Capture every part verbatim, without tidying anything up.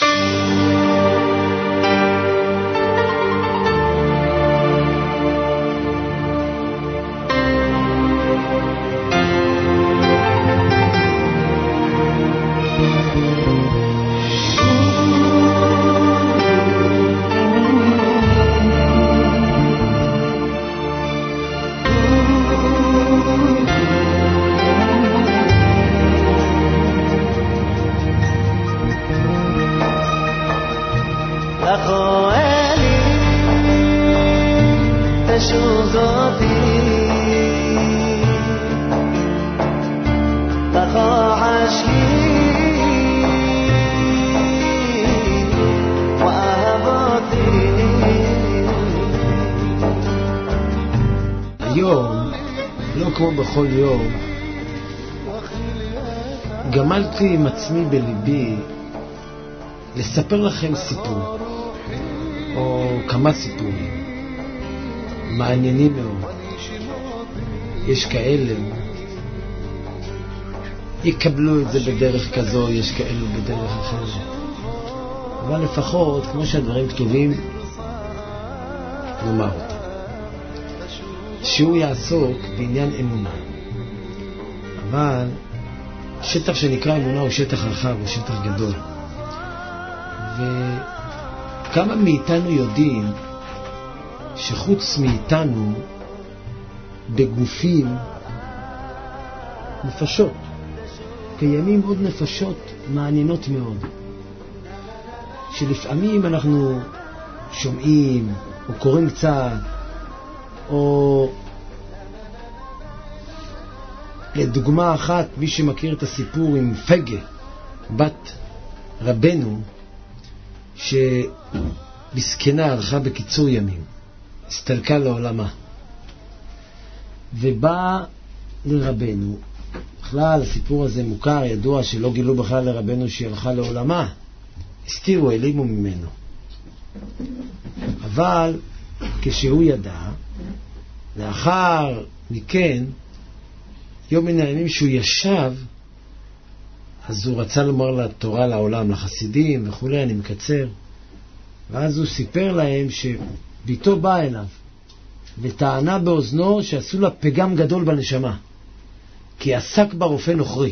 בכל יום גמלתי עם עצמי בליבי לספר לכם סיפור או כמה סיפורים מעניינים מאוד. יש כאלה יקבלו את זה בדרך כזו, יש כאלו בדרך אחרת, אבל לפחות כמו שהדברים כתובים נאמר אותם. שהוא יעסוק בעניין אמונה, אבל שטח שנקרא אמונה הוא שטח רחב, הוא שטח גדול, וכמה מאיתנו יודעים שחוץ מאיתנו בגופים נפשות קיימים עוד נפשות מעניינות מאוד, שלפעמים אנחנו שומעים או קוראים קצת, או לדוגמה אחת, מי שמכיר את הסיפור עם פגה, בת רבנו, שבסכנה הלכה בקיצור ימים, הסתלקה לעולמה, ובא לרבנו. בכלל הסיפור הזה מוכר, ידוע שלא גילו בכלל לרבנו שהיא הלכה לעולמה, הסתירו, העלימו ממנו. אבל כשהוא ידע, לאחר מכן, יום מן הימים שהוא ישב, אז הוא רצה לומר לתורה לעולם, לחסידים וכו', אני מקצר. ואז הוא סיפר להם שביתו בא אליו וטענה באוזנו שעשו לה פגם גדול בנשמה, כי עסק ברופא נוכרי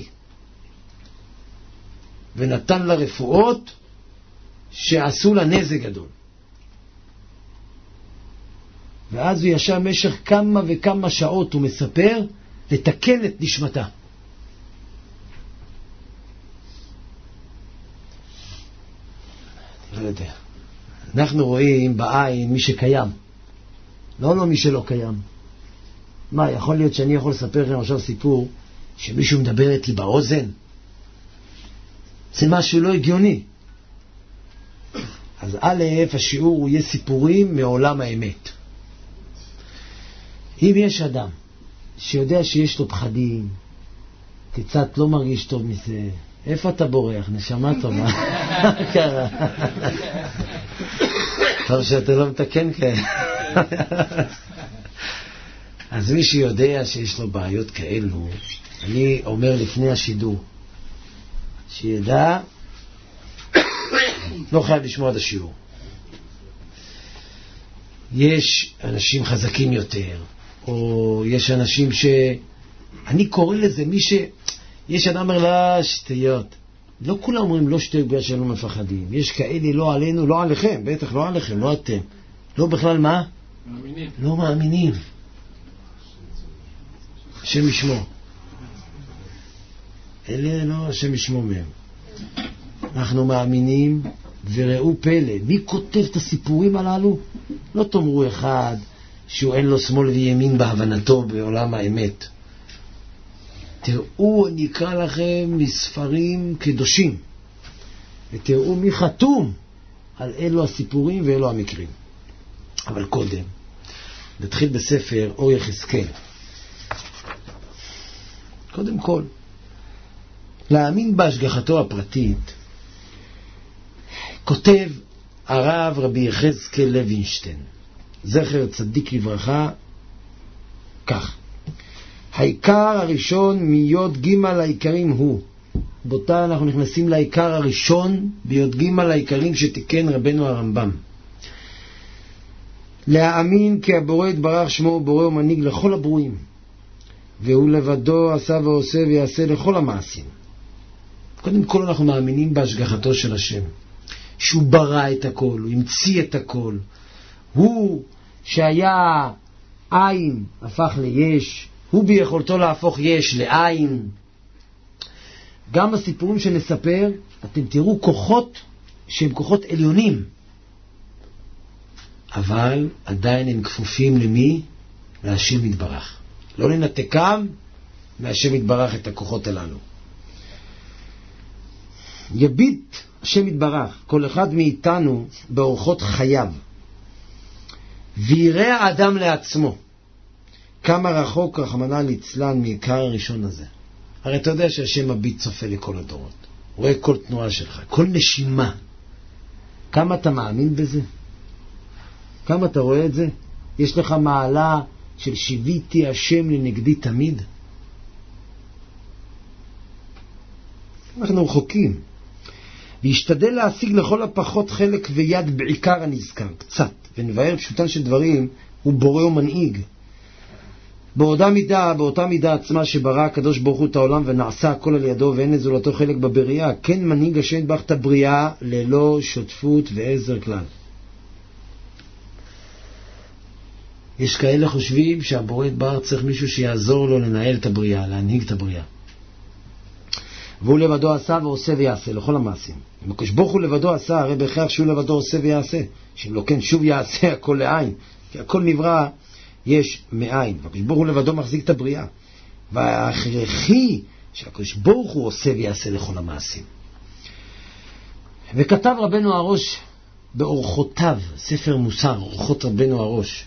ונתן לה רפואות שעשו לה נזק גדול. ואז הוא ישב משך כמה וכמה שעות, הוא מספר, לתקן את נשמתה. אני לא יודע. אנחנו רואים בעין מי שקיים, לא לא מי שלא קיים. מה, יכול להיות שאני יכול לספר לכם עכשיו סיפור שמישהו מדבר איתי באוזן? זה משהו לא הגיוני. אז א', השיעור הוא יהיה סיפורים מעולם האמת. אם יש אדם שיודע שיש לו פחדים, קצת לא מרגיש טוב מזה, איפה אתה בורח? נשמה טובה. מה קרה? טוב שאתה לא מתקן כאלה. אז מי שיודע שיש לו בעיות כאלו, אני אומר לפני השידור, שידע, לא חייב לשמוע את השיעור. יש אנשים חזקים יותר, או יש אנשים ש... אני קורא לזה מי ש... יש אדם אומר לה שטויות. לא כולם אומרים לא שטויות בגלל שהם לא מפחדים. יש כאלה לא עלינו, לא עליכם, בטח לא עליכם, לא אתם. לא בכלל מה? מאמינים. לא מאמינים. השם ישמור. אלה לא השם ישמור מהם. אנחנו מאמינים, וראו פלא. מי כותב את הסיפורים הללו? לא תאמרו אחד שהוא אין לו שמאל וימין בהבנתו בעולם האמת. תראו, אני אקרא לכם מספרים קדושים, ותראו מי חתום על אלו הסיפורים ואלו המקרים. אבל קודם, נתחיל בספר אור יחזקאל. קודם כל, להאמין בהשגחתו הפרטית, כותב הרב רבי יחזקאל לוינשטיין, זכר צדיק לברכה, כך: העיקר הראשון מיוד ג' העיקרים הוא רבותיי, אנחנו נכנסים לעיקר הראשון בי"ג העיקרים שתיקן רבנו הרמב"ם. להאמין כי הבורא יתברך שמו בורא ומנהיג לכל הברואים, והוא לבדו עשה ועושה ויעשה לכל המעשים. קודם כל אנחנו מאמינים בהשגחתו של השם, שהוא ברא את הכל, הוא המציא את הכל. הוא שהיה עין הפך ליש, הוא ביכולתו להפוך יש לעין. גם בסיפורים שנספר אתם תראו כוחות שהם כוחות עליונים, אבל עדיין הם כפופים למי? להשם יתברך. לא לנתקם מהשם יתברך את הכוחות הללו. יביט השם יתברך כל אחד מאיתנו באורחות חייו, ויראה האדם לעצמו כמה רחוק רחמנא ליצלן מעיקר הראשון הזה. הרי אתה יודע שהשם מביט צופה לכל הדורות, הוא רואה כל תנועה שלך, כל נשימה. כמה אתה מאמין בזה? כמה אתה רואה את זה? יש לך מעלה של שיביתי השם לנגדי תמיד? אנחנו רחוקים. וישתדל להשיג לכל הפחות חלק ויד בעיקר הנזכר, קצת, ונבהר פשוטן של דברים, הוא בורא ומנהיג. באותה מידה, באותה מידה עצמה שברא הקדוש ברוך הוא את העולם ונעשה הכל על ידו ואין לזולתו חלק בבריאה, כן מנהיג השם יתברך את הבריאה ללא שותפות ועזר כלל. יש כאלה חושבים שהבורא יתברך צריך מישהו שיעזור לו לנהל את הבריאה, להנהיג את הבריאה. והוא לבדו עשה ועושה ויעשה לכל המעשים. אם הקדוש ברוך הוא לבדו עשה, הרי בהכרח שהוא לבדו עושה ויעשה. שאם לא כן שוב יעשה הכל לעין, כי הכל נברא יש מאין. והקדוש ברוך הוא לבדו מחזיק את הבריאה. וההכרחי שהקדוש ברוך הוא עושה ויעשה לכל המעשים. וכתב רבנו הראש באורחותיו, ספר מוסר, אורחות רבנו הראש,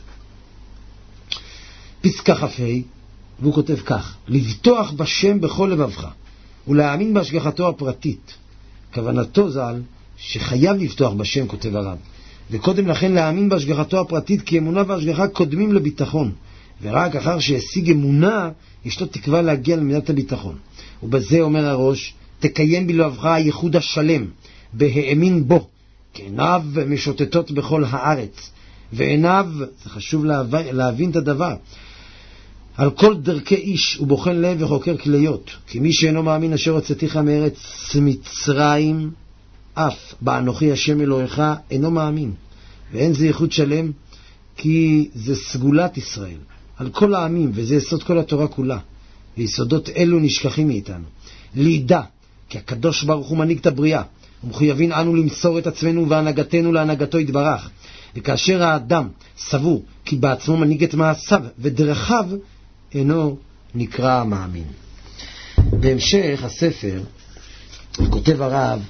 פסקה חפי, והוא כותב כך: לבטוח בשם בכל לבבך ולהאמין בהשגחתו הפרטית. כוונתו ז"ל שחייב לפתוח בשם, כותב הרב, וקודם לכן להאמין בהשגחתו הפרטית, כי אמונה והשגחה קודמים לביטחון, ורק אחר שהשיג אמונה יש לו תקווה להגיע למידת הביטחון. ובזה אומר הראש: תקיים בלבבך הייחוד השלם בהאמין בו, כי עיניו משוטטות בכל הארץ, ועיניו, זה חשוב להבין, להבין את הדבר, על כל דרכי איש הוא בוחן לב וחוקר כליות, כי מי שאינו מאמין אשר הוצאתיך מארץ מצרים אף באנוכי השם אלוהיך אינו מאמין. ואין זה ייחוד שלם, כי זה סגולת ישראל על כל העמים, וזה יסוד כל התורה כולה, ויסודות אלו נשכחים מאיתנו. לידע כי הקדוש ברוך הוא מנהיג את הבריאה, ומחויבים אנו למסור את עצמנו והנהגתנו להנהגתו יתברך. וכאשר האדם סבור כי בעצמו מנהיג את מעשיו ודרכיו, אינו נקרא מאמין. בהמשך הספר כותב הרב: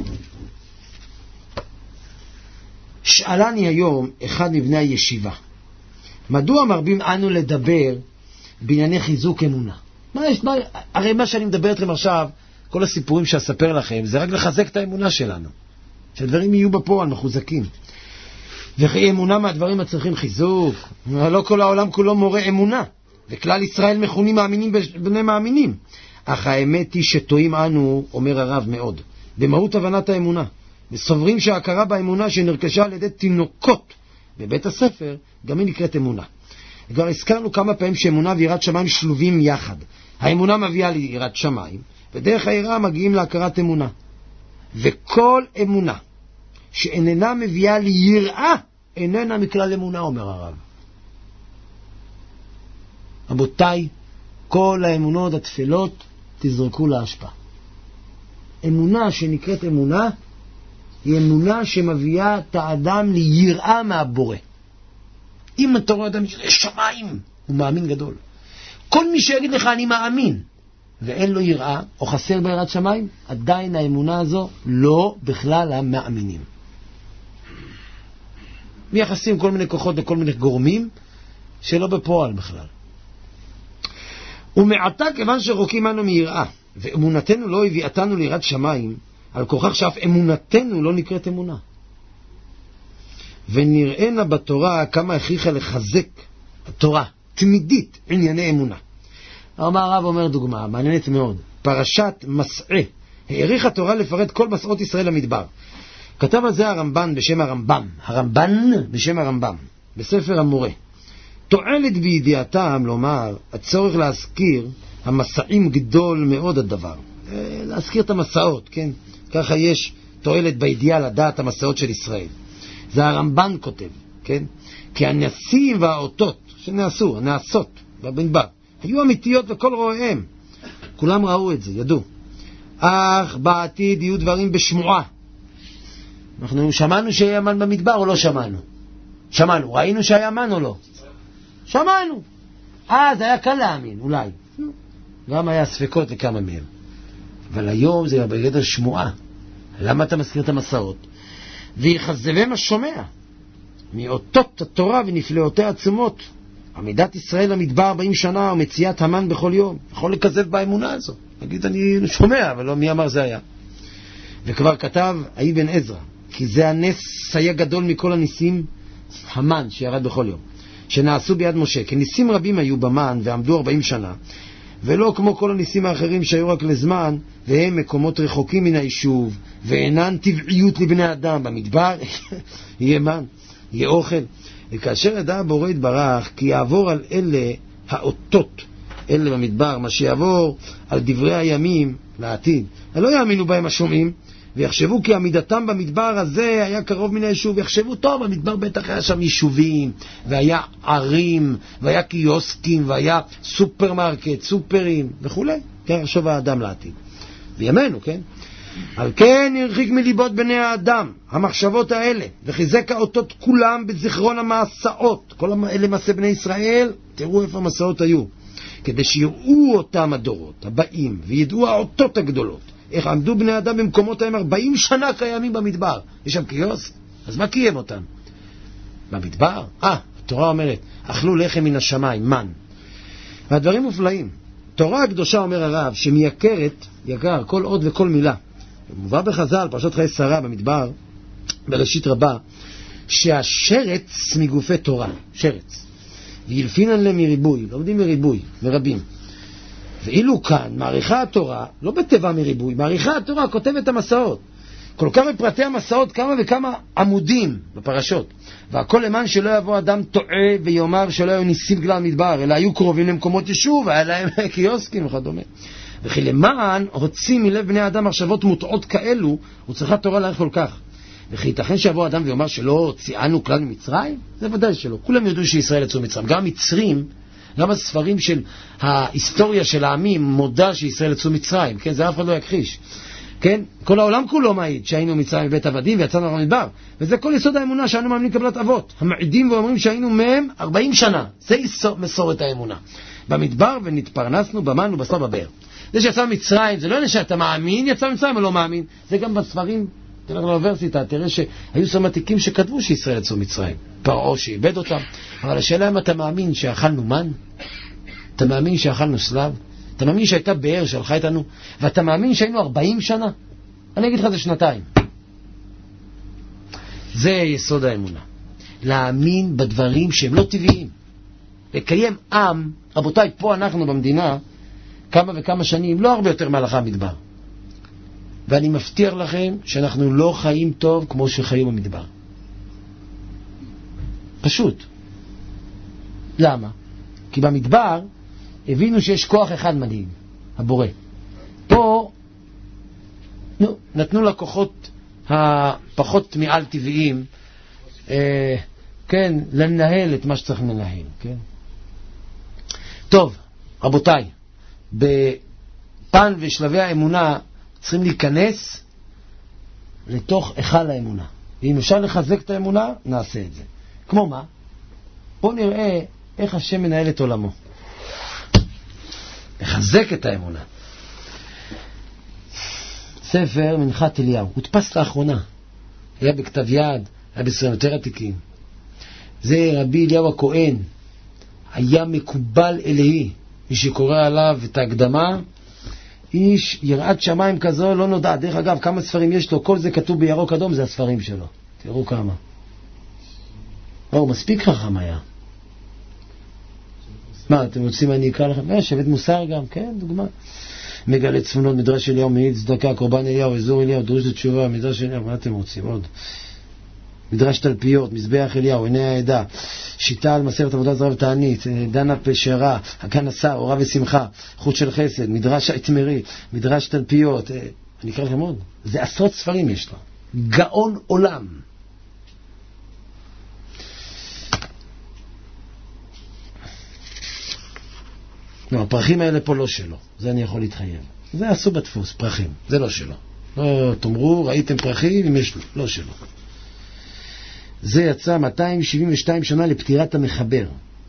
שאלני היום אחד מבני הישיבה, מדוע מרבים אנו לדבר בענייני חיזוק אמונה? מה יש, מה, הרי מה שאני מדבר אתכם עכשיו, כל הסיפורים שאספר לכם, זה רק לחזק את האמונה שלנו, שהדברים יהיו בפועל מחוזקים. וכי אמונה מהדברים הצריכים חיזוק. לא כל העולם כולו מורה אמונה, וכלל ישראל מכונים מאמינים בני מאמינים. אך האמת היא שטועים אנו, אומר הרב, מאוד במהות הבנת האמונה, וסוברים שההכרה באמונה שנרכשה על ידי תינוקות בבית הספר גם היא נקראת אמונה. כבר הזכרנו כמה פעמים שאמונה ויראת שמיים שלובים יחד. האמונה מביאה ליראת שמיים, ודרך היראה מגיעים להכרת אמונה. וכל אמונה שאיננה מביאה ליראה איננה מכלל אמונה, אומר הרב. רבותיי, כל האמונות התפלות תזרקו להשפעה. אמונה שנקראת אמונה היא אמונה שמביאה את האדם ליראה מהבורא. אם אתה רואה אדם של שמיים, הוא מאמין גדול. כל מי שיגיד לך אני מאמין ואין לו יראה או חסר ביראת שמיים, עדיין האמונה הזו לא בכלל המאמינים. מייחסים כל מיני כוחות וכל מיני גורמים שלא בפועל בכלל. ומעתה כיוון שרוקים אנו מיראה ואמונתנו לא הביאתנו ליראת שמיים, על כוכך שאף אמונתנו לא נקראת אמונה. ונראינה בתורה כמה הכריחה לחזק התורה תמידית ענייני אמונה. הרב אומר דוגמה מעניינת מאוד, פרשת מסעה העריך התורה לפרט כל מסעות ישראל למדבר. כתב על זה הרמב"ן בשם הרמב"ם, הרמב"ן בשם הרמב"ם, בספר המורה. תועלת בידיעתם לומר, הצורך להזכיר, המסעים גדול מאוד הדבר. להזכיר את המסעות, כן? ככה יש תועלת בידיעה לדעת המסעות של ישראל. זה הרמב"ן כותב, כן? כי הנסים והאותות שנעשו, הנעשות במדבר, היו אמיתיות וכל רואיהם. כולם ראו את זה, ידעו. אך בעתיד יהיו דברים בשמועה. אנחנו שמענו שהיה מן במדבר או לא שמענו? שמענו. ראינו שהיה מן או לא? שמענו. אז היה קל להאמין, אולי. גם היה ספקות לכמה מהם. אבל היום זה בגדר שמועה. למה אתה מזכיר את המסעות? ויחזבם השומע מאותות התורה ונפלאותיה עצומות. עמידת ישראל למדבר ארבעים שנה ומציאת המן בכל יום. יכול לכזב באמונה הזו. נגיד אני שומע, אבל לא מי אמר זה היה. וכבר כתב אבן עזרא, כי זה הנס היה גדול מכל הניסים, המן שירד בכל יום, שנעשו ביד משה. כי ניסים רבים היו במן ועמדו ארבעים שנה, ולא כמו כל הניסים האחרים שהיו רק לזמן, והם מקומות רחוקים מן היישוב, ואינן טבעיות לבני אדם. במדבר יהיה מן, יהיה אוכל. וכאשר ידע הבורא יתברך כי יעבור על אלה האותות, אלה במדבר, מה שיעבור על דברי הימים לעתיד, לא יאמינו בהם השומעים, ויחשבו כי עמידתם במדבר הזה היה קרוב מן היישוב. יחשבו טוב, במדבר בטח היה שם יישובים, והיה ערים, והיה קיוסקים, והיה סופרמרקט, סופרים וכו'. כן, חשוב האדם לעתיד. וימינו, כן? על כן הרחיק מליבות בני האדם המחשבות האלה, וחיזק האותות כולם בזיכרון המסעות. כל אלה מעשי בני ישראל, תראו איפה המסעות היו, כדי שיראו אותם הדורות הבאים, וידעו האותות הגדולות. איך עמדו בני אדם במקומות ההם ארבעים שנה קיימים במדבר. יש שם קיוסק? אז מה קיים אותם? במדבר? אה, התורה אומרת, אכלו לחם מן השמיים, מן. והדברים מופלאים. תורה הקדושה, אומר הרב, שמייקרת, יקר, כל עוד וכל מילה. מובא בחז"ל, פרשת חיי שרה במדבר, בראשית רבה, שהשרץ מגופי תורה, שרץ. וילפינן להם מריבוי, לא יודעים מריבוי, מרבים. ואילו כאן, מעריכה התורה, לא בטבע מריבוי, מעריכה התורה כותבת המסעות. כל כך בפרטי המסעות כמה וכמה עמודים בפרשות. והכל למען שלא יבוא אדם טועה ויאמר שלא היו ניסים כלל מדבר, אלא היו קרובים למקומות יישוב, היה להם קיוסקים וכדומה. וכי למען הוציא מלב בני האדם מחשבות מוטעות כאלו, הוא צריכה תורה להעריך כל כך. וכי ייתכן שיבוא אדם ויאמר שלא הוציאנו כלל ממצרים? זה ודאי שלא. כולם יודעו שישראל יצאו מצרים. גם המצרים, גם הספרים של ההיסטוריה של העמים מודע שישראל יצאו מצרים, כן? זה אף אחד לא יכחיש. כן? כל העולם כולו מעיד שהיינו מצרים בבית עבדים ויצאנו במדבר. וזה כל יסוד האמונה שאנו מאמינים קבלת אבות. המעידים ואומרים שהיינו מהם ארבעים שנה. זה מסורת האמונה. במדבר ונתפרנסנו במן ובשר בבאר. זה שיצא מצרים, זה לא יצא שאתה מאמין, יצא מצרים או לא מאמין. זה גם בספרים, תלך לאוניברסיטה, תראה שהיו סמתיקים שכתבו שישראל יצאו מצרים. פרעה שאיבד אותם. אבל השאלה אם אתה מאמין שאכלנו מן? אתה מאמין שאכלנו סלב? אתה מאמין שהייתה באר שהלכה איתנו? ואתה מאמין שהיינו ארבעים שנה? אני אגיד לך זה שנתיים. זה יסוד האמונה. להאמין בדברים שהם לא טבעיים. לקיים עם, רבותיי, פה אנחנו במדינה, כמה וכמה שנים, לא הרבה יותר מהלכה המדבר. ואני מבטיח לכם שאנחנו לא חיים טוב כמו שחיים במדבר. פשוט. למה? כי במדבר הבינו שיש כוח אחד מנהיג, הבורא. פה נו, נתנו לכוחות הפחות מעל טבעיים אה, כן, לנהל את מה שצריך לנהל, כן? טוב, רבותיי, בפן ושלבי האמונה צריכים להיכנס לתוך היכל האמונה. ואם אפשר לחזק את האמונה, נעשה את זה. כמו מה? בואו נראה איך השם מנהל את עולמו. לחזק את האמונה. ספר מנחת אליהו, הודפס לאחרונה. היה בכתב יד, היה בספרים יותר עתיקים. זה רבי אליהו הכהן. היה מקובל אלוהי. מי שקורא עליו את ההקדמה, איש יראת שמיים כזו לא נודע. דרך אגב, כמה ספרים יש לו, כל זה כתוב בירוק אדום, זה הספרים שלו. תראו כמה. או, מספיק חכם היה. מה, אתם רוצים אני אקרא לכם? אה, שבט מוסר גם, כן, דוגמה. מגלה צפונות, מדרש אליהו, מעיד צדקה, קורבן אליהו, אזור אליהו, דרוש לתשובה, מדרש אליהו, מה אתם רוצים עוד? מדרש תלפיות, מזבח אליהו, עיני העדה, שיטה על מסרת עבודת זרע ותענית, דנה פשרה, הכנסה, אורה ושמחה, חוט של חסד, מדרש התמרי, מדרש תלפיות, אני אקרא לכם עוד, זה עשרות ספרים יש לה, גאון עולם. לא, הפרחים האלה פה לא שלו, זה אני יכול להתחייב. זה עשו בדפוס, פרחים, זה לא שלו. לא תאמרו, ראיתם פרחים, אם יש לו, לא שלו. זה יצא מאתיים שבעים ושתיים שנה לפטירת המחבר.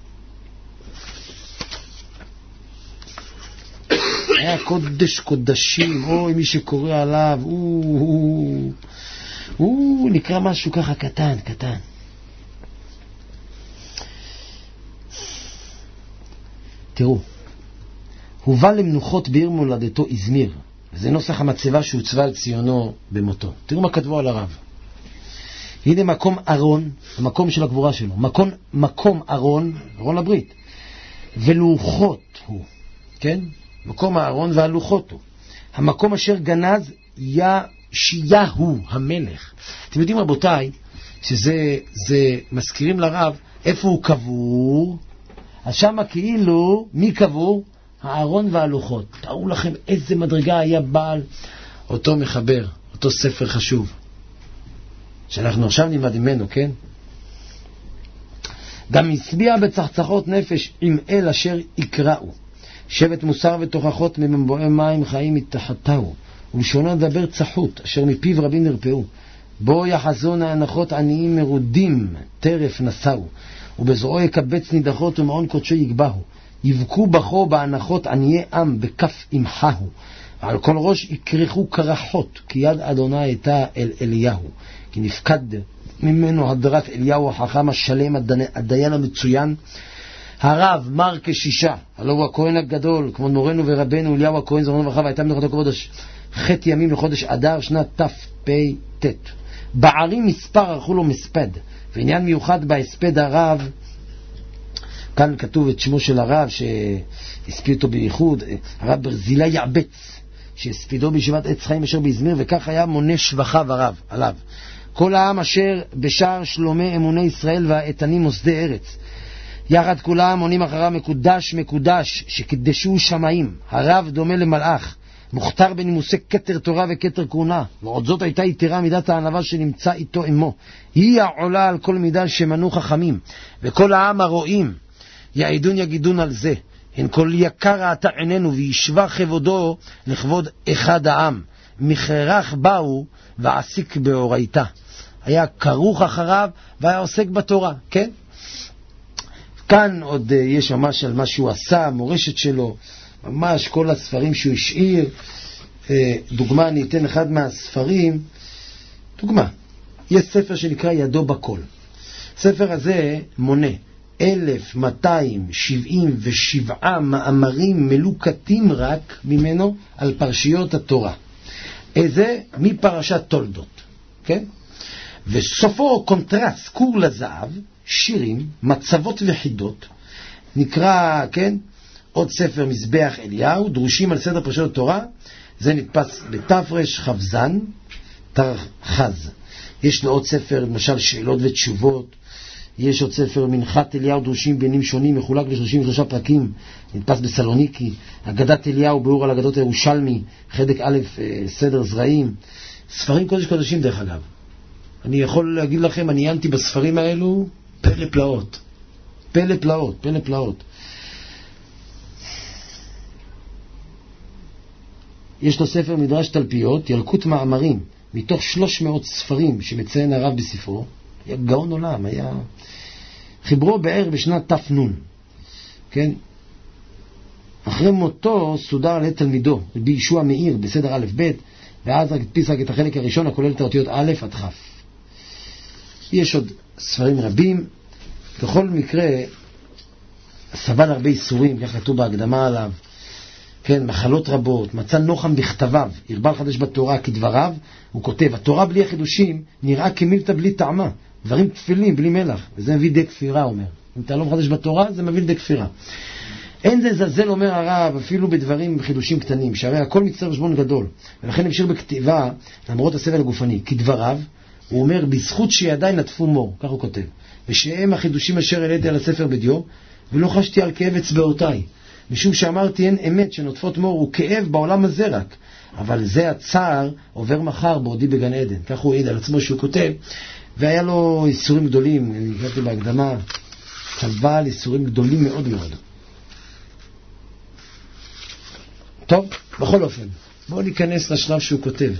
היה קודש קודשים, אוי, מי שקורא עליו, הוא, הוא, הוא נקרא משהו ככה קטן, קטן. תראו, הוא בא למנוחות בעיר מולדתו איזמיר, וזה נוסח המצבה שהוצבה על ציונו במותו. תראו מה כתבו על הרב. הנה מקום ארון, המקום של הגבורה שלו, מקום, מקום ארון, ארון הברית, ולוחות הוא, כן? מקום הארון והלוחות הוא. המקום אשר גנז ישיהו המלך. אתם יודעים רבותיי, שזה זה מזכירים לרב איפה הוא קבור, אז שמה כאילו מי קבור? הארון והלוחות. תראו לכם איזה מדרגה היה בעל אותו מחבר, אותו ספר חשוב. שאנחנו עכשיו נלמד ממנו, כן? גם הסביע בצחצחות נפש עם אל אשר יקראו. שבט מוסר ותוכחות ממבואי מים חיים מתחתהו. ולשונו דבר צחות, אשר מפיו רבים נרפאו. בו יחזון ההנחות עניים מרודים, טרף נסעו. ובזרועו יקבץ נידחות ומעון קודשו יגבהו. יבכו בכו בהנחות עניי עם בכף אמחהו. ועל כל ראש יקרחו קרחות, כי יד אדוני הייתה אל אליהו. כי נפקד ממנו הדרת אליהו החכם השלם, הדיין המצוין, הרב מר כשישה, הלא הוא הכהן הגדול, כמו מורנו ורבנו אליהו הכהן זרנו ורחב, הייתה מנוחתו כבודש חטא ימים לחודש אדר שנת תפ"ט. בערים מספר ערכו לו מספד, ועניין מיוחד בהספד הרב, כאן כתוב את שמו של הרב שהספיד אותו בייחוד, הרב ברזילה יעבץ, שהספידו בישיבת עץ חיים אשר באזמיר, וכך היה מונה שבחיו הרב עליו. כל העם אשר בשער שלומי אמוני ישראל והאיתנים מוסדי ארץ, יחד כולם עונים אחריו מקודש מקודש, שקדשו שמיים. הרב דומה למלאך, מוכתר בנימוסי כתר תורה וכתר כהונה, ועוד זאת הייתה יתרה מידת הענווה שנמצא איתו עמו. היא העולה על כל מידה שמנו חכמים, וכל העם הרואים יעידון יגידון על זה. הן כל יקר ראתה עינינו, וישבה כבודו לכבוד אחד העם. מחרח באו ועסיק באורייתה. היה כרוך אחריו והיה עוסק בתורה, כן? כאן עוד יש ממש על מה שהוא עשה, מורשת שלו, ממש כל הספרים שהוא השאיר. דוגמה, אני אתן אחד מהספרים, דוגמה, יש ספר שנקרא ידו בכל. הספר הזה מונה אלף מאתיים שבעים ושבעה מאמרים מלוקטים רק ממנו על פרשיות התורה. איזה? מפרשת תולדות, כן? וסופו קונטרס, קור לזהב, שירים, מצבות וחידות, נקרא, כן? עוד ספר מזבח אליהו, דרושים על סדר פרשיות התורה, זה נתפס בתפרש חבזן, תרחז. יש לו עוד ספר, למשל שאלות ותשובות, יש עוד ספר מנחת אליהו, דרושים בעניינים שונים, מחולק ל-שלושים ושלושה פרקים, נתפס בסלוניקי, אגדת אליהו, ביאור על אגדות הירושלמי, חלק א', סדר זרעים, ספרים קודש קודשים דרך אגב. אני יכול להגיד לכם, אני עיינתי בספרים האלו, פלא פלאות, פלא פלאות, פלא פלאות. יש לו ספר מדרש תלפיות, ילקוט מאמרים, מתוך שלוש מאות ספרים שמציין הרב בספרו. היה גאון עולם, היה חיברו בערך בשנת תפנון, כן? אחרי מותו סודר על ידי תלמידו בישוע מאיר בסדר א' ב', ואז רק הדפיס רק את החלק הראשון הכולל את האותיות א' עד כ'. יש עוד ספרים רבים. בכל מקרה סבל הרבה איסורים, כך כתוב בהקדמה עליו, כן, מחלות רבות, מצא נוחם בכתביו, הרבה חדש בתורה כדבריו. הוא כותב, התורה בלי החידושים נראה כמילתא בלי טעמה, דברים תפילים בלי מלח, וזה מביא די כפירה, אומר. אם אתה לא מחדש בתורה, זה מביא די כפירה. אין זה זלזל, אומר הרב, אפילו בדברים חידושים קטנים, שהרי הכל מצטער חשבון גדול, ולכן נמשיך בכתיבה למרות הסבל הגופני. כדבריו, הוא אומר, בזכות שידיי נטפו מור, כך הוא כותב, ושהם החידושים אשר העליתי על הספר בדיו, ולא חשתי על כאב אצבעותיי, משום שאמרתי אין אמת שנוטפות מור הוא כאב בעולם הזה רק, אבל זה הצער עובר מחר בעודי בגן עדן. כך הוא העיד על עצמו שהוא כותב, והיה לו איסורים גדולים, אני קראתי בהקדמה, צבא על איסורים גדולים מאוד מאוד. טוב, בכל אופן, בואו ניכנס לשלב שהוא כותב.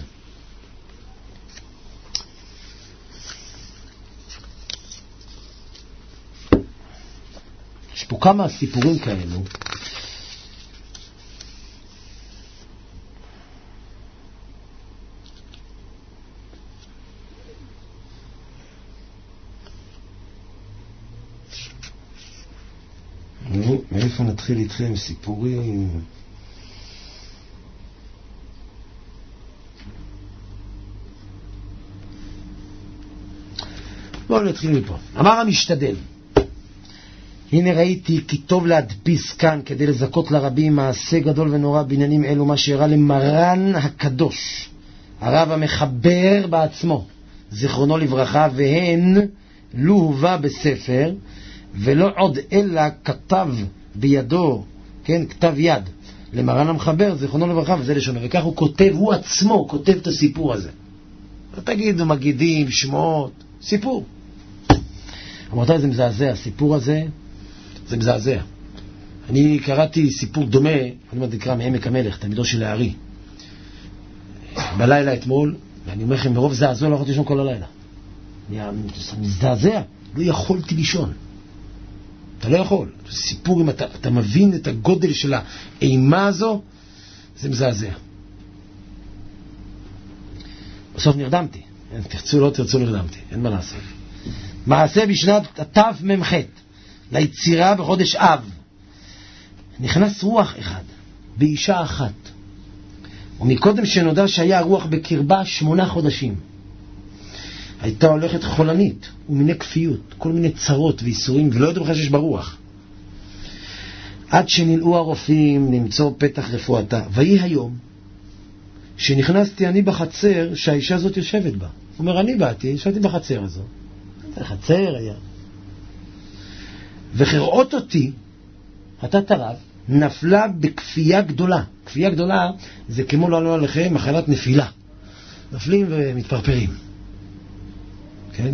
יש פה כמה סיפורים כאלו. נו, מאיפה נתחיל איתכם סיפורים? בואו נתחיל מפה. אמר המשתדל, הנה ראיתי כי טוב להדפיס כאן כדי לזכות לרבים מעשה גדול ונורא בעניינים אלו, מה שהראה למרן הקדוש הרב המחבר בעצמו זיכרונו לברכה, והן לו הובא בספר ולא עוד אלא כתב בידו, כן, כתב יד למרן המחבר זיכרונו לברכה, וזה לשונו. וכך הוא כותב, הוא עצמו כותב את הסיפור הזה. לא תגידו מגידים, שמות, סיפור. אמרתי, זה מזעזע, הסיפור הזה זה מזעזע. אני קראתי סיפור דומה, אני אומר, נקרא מעמק המלך, תלמידו של הארי, בלילה אתמול, ואני אומר לכם, מרוב זעזוע לא יכולתי לישון כל הלילה. אני מזעזע, לא יכולתי לישון. אתה לא יכול. סיפור, אם אתה, אתה מבין את הגודל של האימה הזו, זה מזעזע. בסוף נרדמתי. תרצו לא תרצו נרדמתי, אין מה לעשות. מעשה בשנת תף ממחת, ליצירה בחודש אב. נכנס רוח אחד, באישה אחת. ומקודם שנודע שהיה רוח בקרבה שמונה חודשים. הייתה הולכת חולנית ומיני כפיות, כל מיני צרות ואיסורים, ולא יודעים בכלל שיש ברוח. עד שנלאו הרופאים למצוא פתח רפואתה. ויהי היום שנכנסתי אני בחצר שהאישה הזאת יושבת בה. הוא אומר, אני באתי, ישבתי בחצר הזו. החצר היה. וכראות אותי, התת הרב, נפלה בכפייה גדולה. כפייה גדולה זה כמו לא עלו עליכם מחלת נפילה. נפלים ומתפרפרים. כן?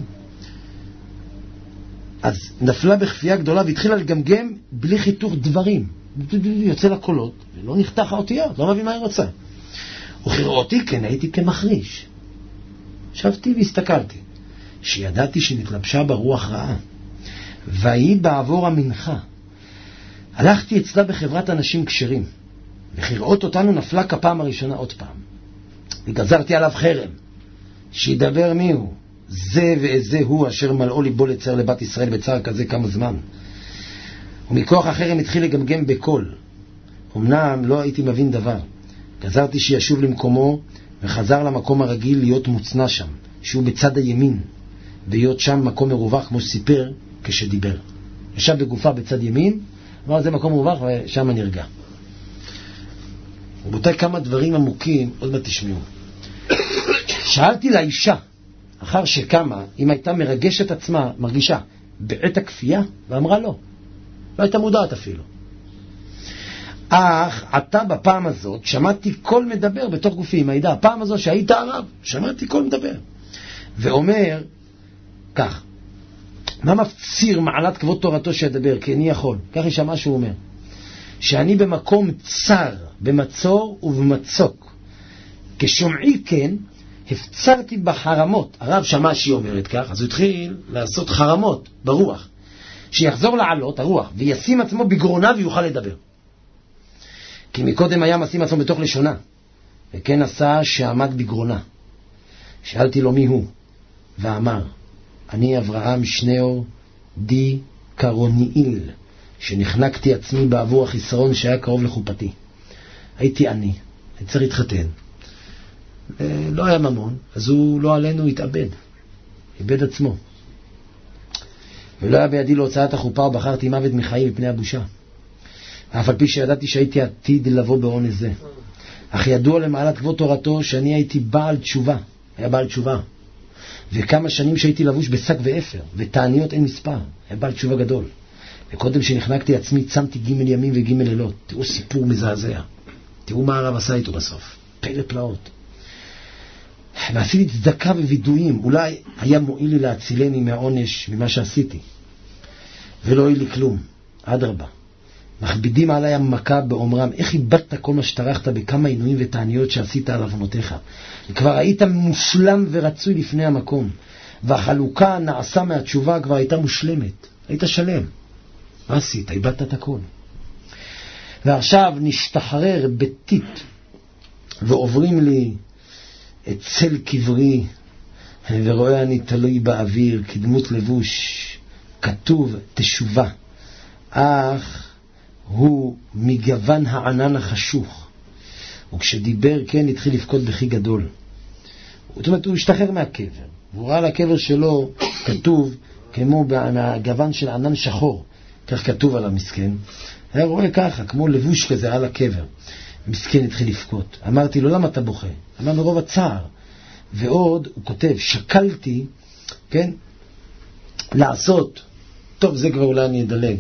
אז נפלה בכפייה גדולה והתחילה לגמגם בלי חיתוך דברים. יוצא לה קולות, ולא נחתך האותיות, לא מבין מה היא רוצה. וכראותי כן, הייתי כמחריש. שבתי והסתכלתי, שידעתי שנתלבשה ברוח רעה. והיא בעבור המנחה. הלכתי אצלה בחברת אנשים כשרים, וכראות אותנו נפלה כפעם הראשונה עוד פעם. וגזרתי עליו חרם, שידבר מיהו, זה ואיזה הוא אשר מלאו ליבו לצער לבת ישראל בצער כזה כמה זמן. ומכוח החרם התחיל לגמגם בקול. אמנם לא הייתי מבין דבר. גזרתי שישוב למקומו, וחזר למקום הרגיל להיות מוצנע שם, שהוא בצד הימין, להיות שם מקום מרווח כמו שסיפר כשדיבר. ישב בגופה בצד ימין, אמר זה מקום מרווח ושם נרגע. רבותיי, כמה דברים עמוקים, עוד מעט תשמעו. שאלתי לאישה, אחר שקמה, אם הייתה מרגשת עצמה, מרגישה, בעת הכפייה, ואמרה לא. לא הייתה מודעת אפילו. אך עתה בפעם הזאת שמעתי קול מדבר בתוך גופי, מעידה, הפעם הזאת שהיית ערב, שמעתי קול מדבר. ואומר כך, מה מפציר מעלת כבוד תורתו שידבר? כי אני יכול. כך היא שמעה שהוא אומר, שאני במקום צר, במצור ובמצוק. כשומעי כן, הפצרתי בחרמות. הרב שמע שהיא אומרת כך, אז הוא התחיל לעשות חרמות ברוח. שיחזור לעלות, הרוח, וישים עצמו בגרונה ויוכל לדבר. כי מקודם היה משים עצמו בתוך לשונה, וכן עשה שעמד בגרונה. שאלתי לו מי הוא, ואמר, אני אברהם שניאור די קרוניאל, שנחנקתי עצמי בעבור החיסרון שהיה קרוב לחופתי. הייתי אני, אני צריך להתחתן. לא היה ממון, אז הוא לא עלינו התאבד, איבד עצמו. ולא היה בידי להוצאת החופה, ובחרתי מוות מחיים מפני הבושה. אף על פי שידעתי שהייתי עתיד לבוא בעונש זה. אך ידוע למעלת כבוד תורתו שאני הייתי בעל תשובה, היה בעל תשובה. וכמה שנים שהייתי לבוש בשק ואפר, ותעניות אין מספר, היה בעל תשובה גדול. וקודם שנחנקתי עצמי, צמתי ג' ימים וג' לילות. תראו סיפור מזעזע. תראו מה הרב עשה איתו בסוף. פלא פלאות. ועשיתי צדקה ווידויים. אולי היה מועיל לי להצילני מהעונש, ממה שעשיתי. ולא הועיל לי כלום. אדרבה. מכבידים עליי המכה באומרם, איך איבדת כל מה שטרחת בכמה עינויים ותעניות שעשית על עוונותיך? כבר היית מושלם ורצוי לפני המקום. והחלוקה נעשה מהתשובה כבר הייתה מושלמת. היית שלם. מה עשית? איבדת את הכל. ועכשיו נשתחרר בטיפ ועוברים לי את צל קברי, ורואה אני תלוי באוויר כדמות לבוש, כתוב תשובה, אך הוא מגוון הענן החשוך. וכשדיבר כן התחיל לפקוד בכי גדול. זאת אומרת, הוא השתחרר מהקבר, והוא ראה לקבר שלו כתוב כמו בגוון של ענן שחור, כך כתוב על המסכן. היה רואה ככה, כמו לבוש כזה על הקבר. מסכן התחיל לפקות. אמרתי לו, למה אתה בוכה? אמר מרוב הצער. ועוד הוא כותב, שקלתי, כן, לעשות, טוב, זה כבר אולי אני אדלג.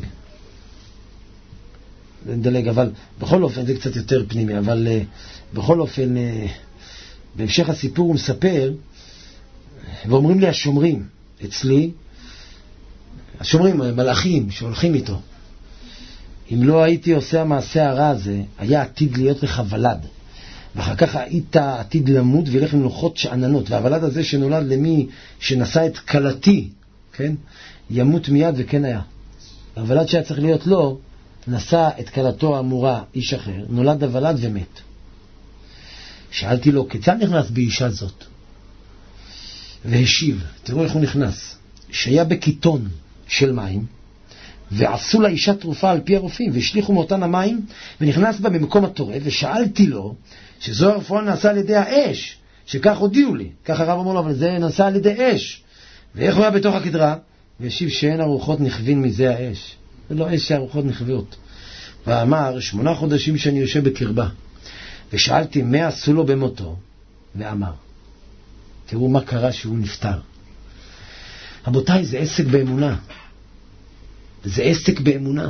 נדלג, אבל בכל אופן זה קצת יותר פנימי, אבל uh, בכל אופן uh, בהמשך הסיפור הוא מספר, ואומרים לי השומרים אצלי, השומרים, מלאכים שהולכים איתו, אם לא הייתי עושה המעשה הרע הזה, היה עתיד להיות לך ולד. ואחר כך היית עתיד למות וילך עם לוחות שעננות. והוולד הזה שנולד למי שנשא את קלתי, כן? ימות מיד, וכן היה. הוולד שהיה צריך להיות לו, נשא את קלתו האמורה איש אחר, נולד הוולד ומת. שאלתי לו, כיצד נכנס באישה זאת? והשיב, תראו איך הוא נכנס, שהיה בקיטון של מים, ועשו לאישה תרופה על פי הרופאים, והשליחו מאותן המים, ונכנס בה במקום הטורף, ושאלתי לו, שזו הרפואה נעשה על ידי האש, שכך הודיעו לי, כך הרב אמר לו, אבל זה נעשה על ידי אש, ואיך הוא היה בתוך הכדרה? והשיב שאין הרוחות נכבין מזה האש, זה לא אש שהרוחות נכבות. ואמר, שמונה חודשים שאני יושב בקרבה, ושאלתי מה עשו לו במותו, ואמר, תראו מה קרה שהוא נפטר. רבותיי, זה עסק באמונה. זה עסק באמונה.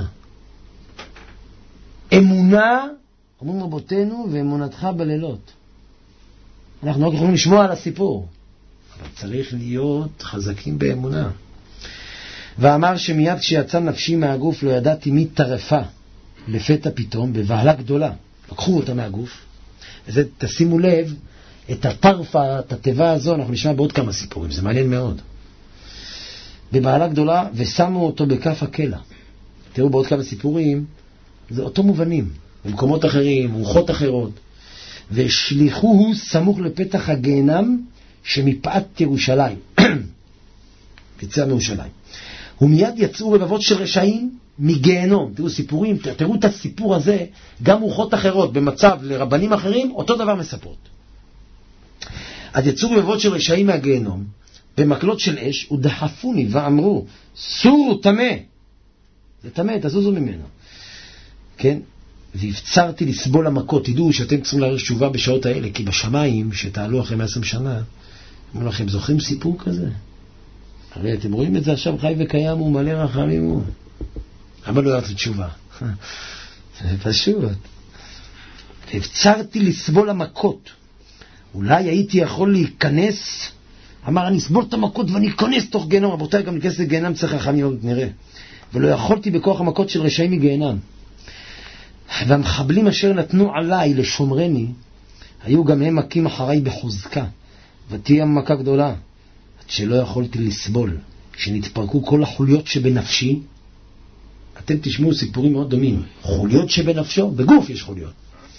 אמונה, אומרים רבותינו, ואמונתך בלילות. אנחנו לא יכולים לשמוע על הסיפור, אבל צריך להיות חזקים באמונה. ואמר שמיד כשיצא נפשי מהגוף לא ידעתי מי טרפה לפתע פתאום בבהלה גדולה. לקחו אותה מהגוף. וזה, תשימו לב, את הטרפה, את התיבה הזו, אנחנו נשמע בעוד כמה סיפורים, זה מעניין מאוד. בבהלה גדולה, ושמו אותו בכף הקלע. תראו בעוד כמה סיפורים, זה אותו מובנים, במקומות אחרים, רוחות אחרות. ושליחוהו סמוך לפתח הגיהנם שמפאת ירושלים. יצא מירושלים. ומיד יצאו רבבות של רשעים מגיהנום. תראו סיפורים, תראו את הסיפור הזה, גם רוחות אחרות, במצב לרבנים אחרים, אותו דבר מספרות. אז יצאו רבבות של רשעים מהגיהנום, במקלות של אש, ודחפוני ואמרו, סור תמה. זה תמה, תזוזו ממנו. כן? והפצרתי לסבול המכות. תדעו שאתם צריכים להעריך תשובה בשעות האלה, כי בשמיים, שתעלו אחרי מאה ועשרים שנה, אמרו לכם, זוכרים סיפור כזה? הרי אתם רואים את זה עכשיו חי וקיים, הוא מלא רחמים הוא. אבל לא יעשו תשובה. זה פשוט. והפצרתי לסבול המכות. אולי הייתי יכול להיכנס, אמר אני אסבול את המכות ואני אכנס תוך גיהנום. רבותיי, גם להיכנס לגיהנם צריך רחמים, עוד נראה. ולא יכולתי בכוח המכות של רשעים מגיהנם. והמחבלים אשר נתנו עליי לשומרני, היו גם הם מכים אחריי בחוזקה. ותהיה מכה גדולה, עד שלא יכולתי לסבול. כשנתפרקו כל החוליות שבנפשי, אתם תשמעו סיפורים מאוד דומים. חוליות שבנפשו, בגוף יש חוליות.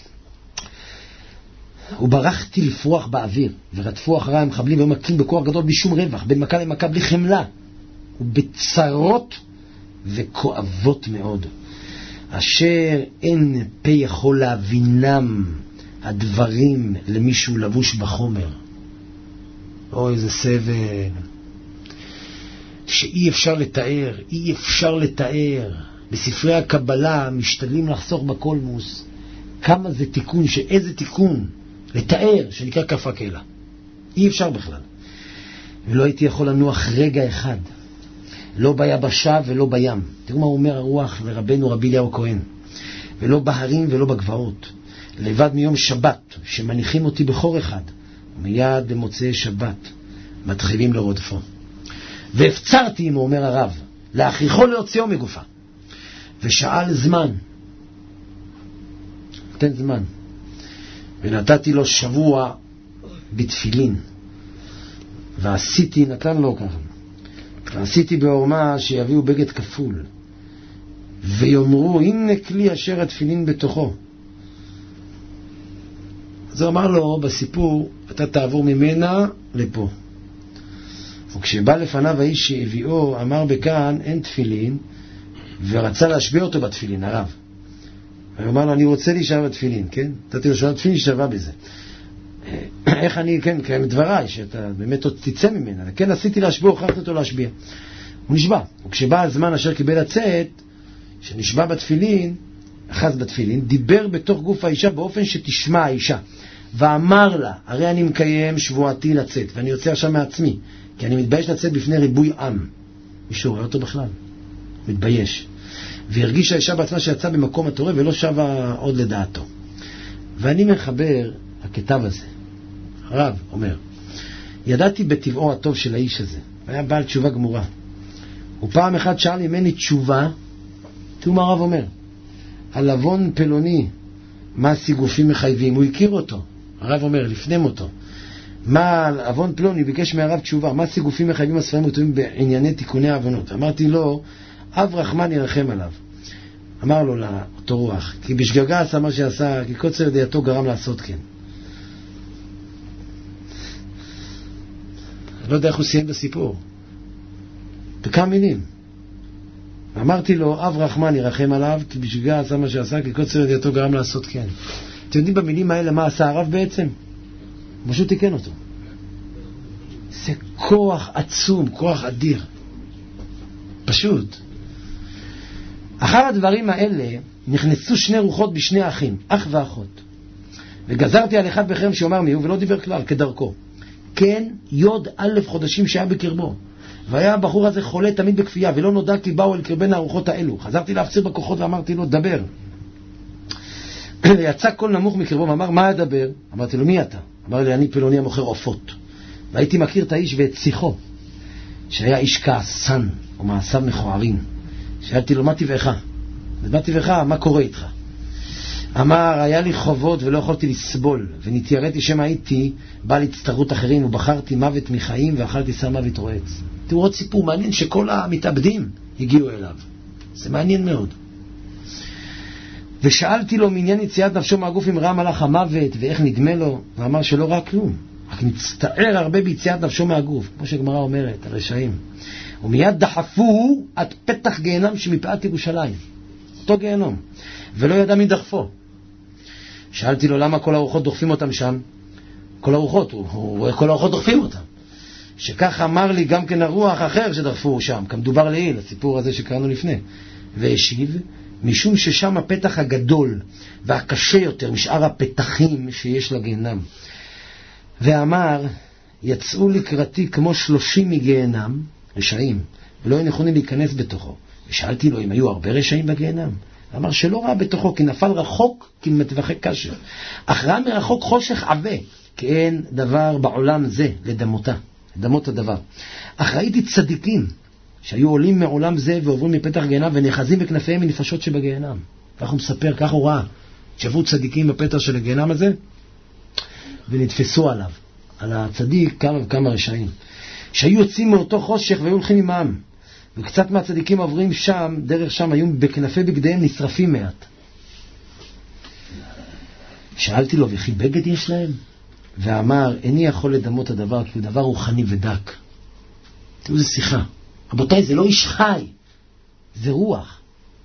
וברחתי לפרוח באוויר, ורדפו אחריי המחבלים, והיו מכים בכוח גדול בלי שום רווח, בין מכה למכה בלי חמלה, ובצרות וכואבות מאוד, אשר אין פה יכול להבינם הדברים למישהו לבוש בחומר. אוי, איזה סבל שאי אפשר לתאר, אי אפשר לתאר. בספרי הקבלה משתדלים לחסוך בקולמוס כמה זה תיקון, שאיזה תיקון לתאר שנקרא כף הקהלה. אי אפשר בכלל. ולא הייתי יכול לנוח רגע אחד, לא ביבשה ולא בים. תראו מה אומר הרוח לרבנו רבי אליהו הכהן. ולא בהרים ולא בגבעות, לבד מיום שבת שמניחים אותי בחור אחד, ומיד במוצאי שבת מתחילים לרודפו. והפצרתי, אם אומר הרב, להכריחו להוציאו מגופה, ושאל זמן, נתן זמן, ונתתי לו שבוע בתפילין, ועשיתי, נתן לו ככה, ועשיתי בעורמה שיביאו בגד כפול, ויאמרו, הנה כלי אשר התפילין בתוכו. אז הוא אמר לו בסיפור, אתה תעבור ממנה לפה. וכשבא לפניו האיש שהביאו, אמר בכאן אין תפילין, ורצה להשביע אותו בתפילין, הרב. הוא אמר לו, אני רוצה להישאר בתפילין, כן? נתתי לו שואל, תפילין שווה בזה. איך אני, כן, קיים את דבריי, שאתה באמת עוד תצא ממנה. כן, עשיתי להשביע, הוכחת אותו להשביע. הוא נשבע. וכשבא הזמן אשר קיבל לצאת, שנשבע בתפילין, אחז בתפילין, דיבר בתוך גוף האישה באופן שתשמע האישה. ואמר לה, הרי אני מקיים שבועתי לצאת, ואני יוצא עכשיו מעצמי, כי אני מתבייש לצאת בפני ריבוי עם. מישהו רואה אותו בכלל? מתבייש. והרגיש האישה בעצמה שיצא במקום התורה ולא שווה עוד לדעתו. ואני מחבר הכתב הזה. הרב אומר, ידעתי בטבעו הטוב של האיש הזה, היה בעל תשובה גמורה. ופעם אחת שאל ממני תשובה, תראו מה הרב אומר, על אבון פלוני, מה סיגופים מחייבים, הוא הכיר אותו. הרב אומר, לפני מותו, מה על אבון פלוני, ביקש מהרב תשובה, מה סיגופים מחייבים הספרים וטובים בענייני תיקוני האבונות. אמרתי לו, אב רחמן ירחם עליו. אמר לו לאותו רוח, כי בשגגה עשה מה שעשה, כי קוצר דעתו גרם לעשות כן. אני לא יודע איך הוא סיים בסיפור. בכמה מילים. אמרתי לו, אב רחמן ירחם עליו, כי בשגגה עשה מה שעשה, כי קוצר דעתו גרם לעשות כן. אתם יודעים במילים האלה מה עשה הרב בעצם? הוא פשוט תיקן אותו. זה כוח עצום, כוח אדיר. פשוט. אחר הדברים האלה נכנסו שני רוחות בשני אחים, אח ואחות. וגזרתי על אחד בכם שאומר מיהו, ולא דיבר כלל, כדרכו. כן, יוד א' חודשים שהיה בקרבו. והיה הבחור הזה חולה תמיד בכפייה, ולא נודע כי באו אל קרבן הרוחות האלו. חזרתי להפציר בכוחות ואמרתי לו, דבר. יצא קול נמוך מקרבו ואמר, מה אדבר? אמרתי לו, מי אתה? אמר לי, אני פלוני המוכר עופות. והייתי מכיר את האיש ואת שיחו, שהיה איש כעסן ומעשיו מכוערים. שאלתי לו, מה טבעך? מה טבעך? מה קורה איתך? אמר, היה לי חובות ולא יכולתי לסבול, ונתיירתי שמה הייתי בא להצטרות אחרים, ובחרתי מוות מחיים ואכלתי שר מוות רועץ. תראו עוד סיפור מעניין שכל המתאבדים הגיעו אליו. זה מעניין מאוד. ושאלתי לו מעניין יציאת נפשו מהגוף אם ראה מלאך המוות ואיך נדמה לו, ואמר שלא ראה כלום, רק מצטער הרבה ביציאת נפשו מהגוף, כמו שהגמרא אומרת, הרשעים. ומיד דחפוהו עד פתח גיהנם שמפאת ירושלים, אותו גיהנום, ולא ידע מי דחפו. שאלתי לו למה כל הרוחות דוחפים אותם שם. כל הרוחות, הוא, הוא רואה כל הרוחות דוחפים אותם. שכך אמר לי גם כן הרוח אחר שדחפו שם, כמדובר לעיל, הסיפור הזה שקראנו לפני. והשיב, משום ששם הפתח הגדול והקשה יותר משאר הפתחים שיש לגיהנם. ואמר, יצאו לקראתי כמו שלושים מגיהנם, רשעים, ולא היו נכונים להיכנס בתוכו. ושאלתי לו אם היו הרבה רשעים בגיהנם. אמר שלא ראה בתוכו, כי נפל רחוק כמטווחי קשר. אך ראה מרחוק חושך עבה, כי אין דבר בעולם זה לדמותה, לדמות הדבר. אך ראיתי צדיקים שהיו עולים מעולם זה ועוברים מפתח גיהנם ונחזים בכנפיהם מנפשות שבגיהנם. כך הוא מספר, כך הוא ראה. שבו צדיקים בפתח של הגיהנם הזה ונתפסו עליו, על הצדיק כמה וכמה רשעים. שהיו יוצאים מאותו חושך והיו הולכים עם העם. וקצת מהצדיקים עוברים שם, דרך שם, היו בכנפי בגדיהם נשרפים מעט. שאלתי לו, וכי בגד יש להם? ואמר, איני יכול לדמות הדבר, כי הוא דבר רוחני ודק. תראו, זה שיחה. רבותיי, זה לא איש חי, זה רוח.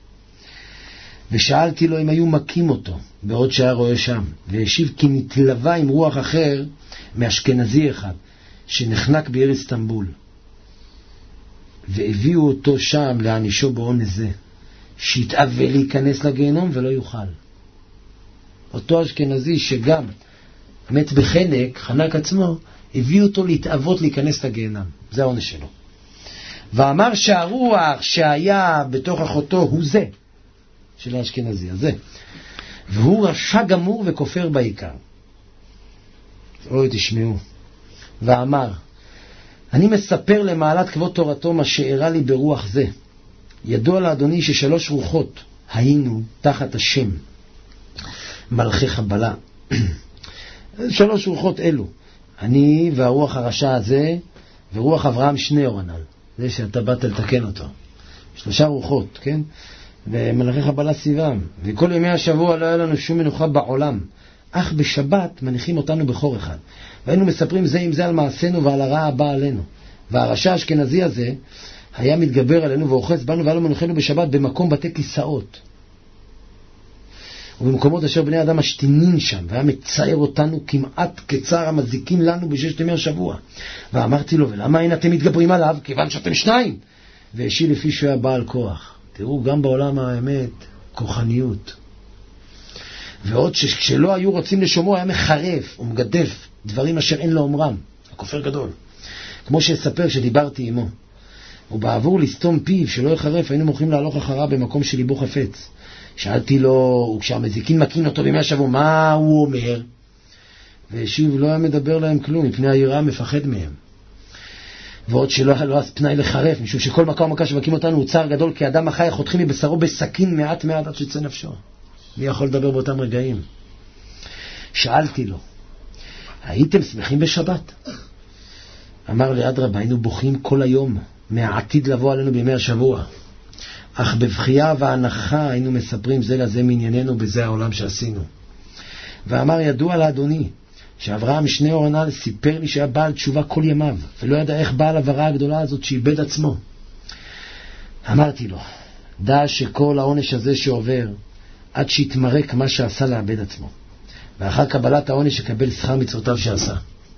ושאלתי לו אם היו מכים אותו, בעוד שהיה רואה שם. והשיב, כי נתלווה עם רוח אחר, מאשכנזי אחד, שנחנק בעיר איסטנבול. והביאו אותו שם לענישו בעונש זה, שיתאווה להיכנס לגיהנום ולא יוכל. אותו אשכנזי שגם מת בחנק, חנק עצמו, הביא אותו להתאבות להיכנס לגיהנם. זה העונש שלו. ואמר שהרוח שהיה בתוך אחותו הוא זה, של האשכנזי הזה. והוא רשע גמור וכופר בעיקר. אוי תשמעו. ואמר, אני מספר למעלת כבוד תורתו מה שאירע לי ברוח זה. ידוע לאדוני ששלוש רוחות היינו תחת השם מלכי חבלה. שלוש רוחות אלו, אני והרוח הרשע הזה ורוח אברהם שני אורנל, זה שאתה באת לתקן אותו. שלושה רוחות, כן? ומלכי חבלה סביבם. וכל ימי השבוע לא היה לנו שום מנוחה בעולם, אך בשבת מניחים אותנו בחור אחד. והיינו מספרים זה עם זה על מעשינו ועל הרעה הבאה עלינו. והרשע האשכנזי הזה היה מתגבר עלינו ואוחץ בנו, והיה לו מנוחנו בשבת במקום בתי כיסאות ובמקומות אשר בני אדם משתינין שם, והיה מצייר אותנו כמעט כצער המזיקים לנו בששת ימי השבוע. ואמרתי לו, ולמה אין אתם מתגברים עליו? כיוון שאתם שניים. והשיב לפי שהוא היה בעל כוח. תראו, גם בעולם האמת כוחניות. ועוד שכשלא היו רוצים לשומרו היה מחרף ומגדף דברים אשר אין לו אומרם. הכופר גדול. כמו שספר שדיברתי עמו. ובעבור לסתום פיו שלא יחרף היינו מוכרים להלוך אחריו במקום של ליבו חפץ. שאלתי לו, וכשהמזיקין מקין אותו בימי השבוע, מה הוא אומר? והשיב, לא היה מדבר להם כלום, מפני היראה מפחד מהם. ועוד שלא היה לו אז פנאי לחרף, משום שכל מקום מקה שמקים אותנו הוא צער גדול, כי אדם החי חותכים מבשרו בסכין מעט מעט עד שיצא נפשו. מי יכול לדבר באותם רגעים? שאלתי לו, הייתם שמחים בשבת? אמר לי, אדרבה, היינו בוכים כל היום מהעתיד לבוא עלינו בימי השבוע. אך בבחייה והנחה היינו מספרים זה לזה מענייננו בזה העולם שעשינו. ואמר, ידוע לאדוני שאברהם שני אורנל סיפר לי שהיה בעל תשובה כל ימיו, ולא ידע איך בעל עברה הגדולה הזאת שאיבד עצמו. אמרתי לו, דע שכל העונש הזה שעובר עד שיתמרק מה שעשה לאבד עצמו, ואחר קבלת העונש יקבל שכר מצוותיו שעשה.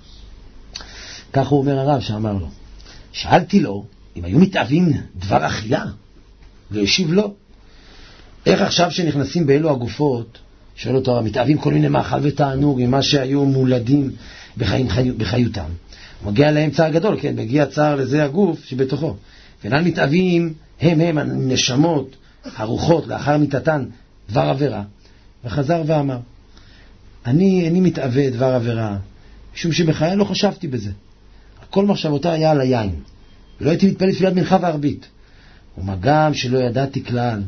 כך הוא אומר הרב שאמר לו. שאלתי לו אם היו מתאבים דבר אכילה, והשיב לא. איך עכשיו שנכנסים באלו הגופות, שואל אותו הרב, מתאבים כל מיני מאכל ותענוג ממה שהיו מולדים בחיים, חי... בחיותם. מגיע להם צער גדול, כן, מגיע צער לזה הגוף שבתוכו. ואינן מתאבים הם הם הנשמות, הרוחות, לאחר מיתתן דבר עבירה. וחזר ואמר, אני איני מתאווה דבר עבירה, משום שבחיי לא חשבתי בזה. כל מחשבותה היה על היין. ולא הייתי מתפלל תפילת מנחה וערבית. ומה גם שלא ידעתי כלל.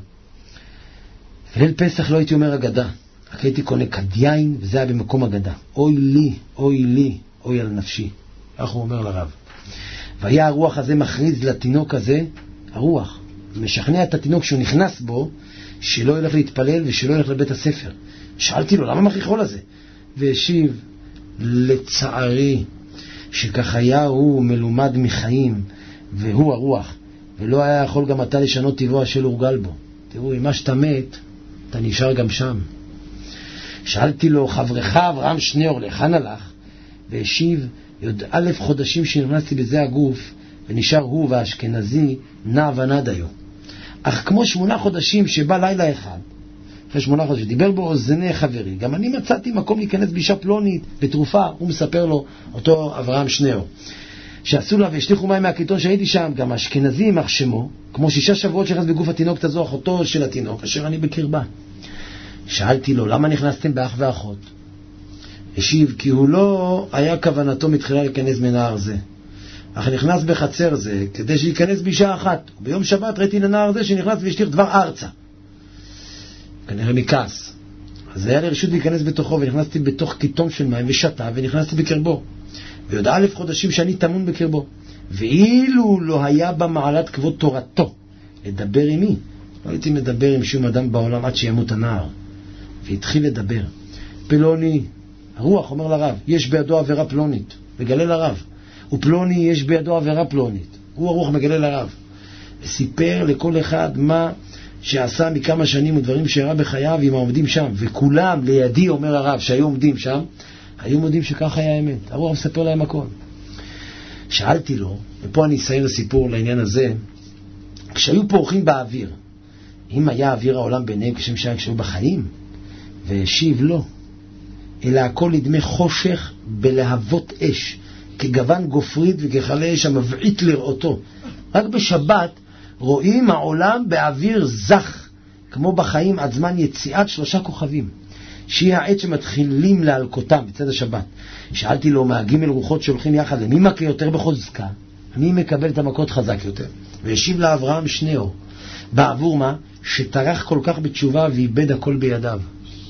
וליל פסח לא הייתי אומר אגדה. רק הייתי קונה כד יין, וזה היה במקום אגדה. אוי לי, אוי לי, אוי על נפשי. כך הוא אומר לרב. והיה הרוח הזה מכריז לתינוק הזה, הרוח, משכנע את התינוק שהוא נכנס בו, שלא ילך להתפלל ושלא ילך לבית הספר. שאלתי לו, למה מכריחו לזה? והשיב, לצערי, שכך היה הוא מלומד מחיים, והוא הרוח, ולא היה יכול גם אתה לשנות טבעו של הורגל בו. תראו, אם מה שאתה מת, אתה נשאר גם שם. שאלתי לו, חברך אברהם שניאור, לכאן הלך? והשיב, יודע א' חודשים שנכנסתי בזה הגוף, ונשאר הוא והאשכנזי נע ונד היו. אך כמו שמונה חודשים שבא לילה אחד, אחרי שמונה חודשים, דיבר בו אוזני חברי, גם אני מצאתי מקום להיכנס באישה פלונית בתרופה, הוא מספר לו, אותו אברהם שניאור, שעשו לה והשליחו מים מהקיטון שהייתי שם, גם האשכנזי יימח שמו, כמו שישה שבועות שנכנס בגוף התינוק תזו, אחותו של התינוק, אשר אני בקרבה. שאלתי לו, למה נכנסתם באח ואחות? השיב, כי הוא לא היה כוונתו מתחילה להיכנס מנהר זה, אך נכנס בחצר זה, כדי שיכנס באישה אחת. וביום שבת ראיתי לנהר זה שנכנס והשליך דבר ארצה. כנראה מכעס. אז היה לי רשות להיכנס בתוכו, ונכנסתי בתוך קיטון של מים ושתה, ונכנסתי בקרבו. ויודע אלף חודשים שאני תמון בקרבו. ואילו לא היה במעלת כבוד תורתו לדבר עם מי, לא הייתי מדבר עם שום אדם בעולם עד שימות הנער. והתחיל לדבר. פלוני, הרוח אומר לרב, יש בידו עבירה פלונית, מגלה לרב. ופלוני יש בידו עבירה פלונית, הוא הרוח מגלה לרב. וסיפר לכל אחד מה שעשה מכמה שנים ודברים שהראה בחייו עם העומדים שם. וכולם לידי, אומר הרב, שהיו עומדים שם, היו מודים שכך היה האמת. הרוח מספר להם הכל. שאלתי לו, ופה אני אסיים לסיפור לעניין הזה, כשהיו פורחים באוויר, אם היה אוויר העולם ביניהם כשם שהיה כשהיו בחיים, והשיב לא, אלא הכל נדמה חושך בלהבות אש, כגוון גופרית וככלה אש המבעית לראותו. רק בשבת רואים העולם באוויר זך, כמו בחיים עד זמן יציאת שלושה כוכבים, שהיא העת שמתחילים להלקותם בצד השבת. שאלתי לו, מהגים אל רוחות שהולכים יחד, למי מכה יותר בחוזקה? מי מקבל את המכות חזק יותר? והשיב לאברהם שניאו, בעבור מה? שטרח כל כך בתשובה ואיבד הכל בידיו.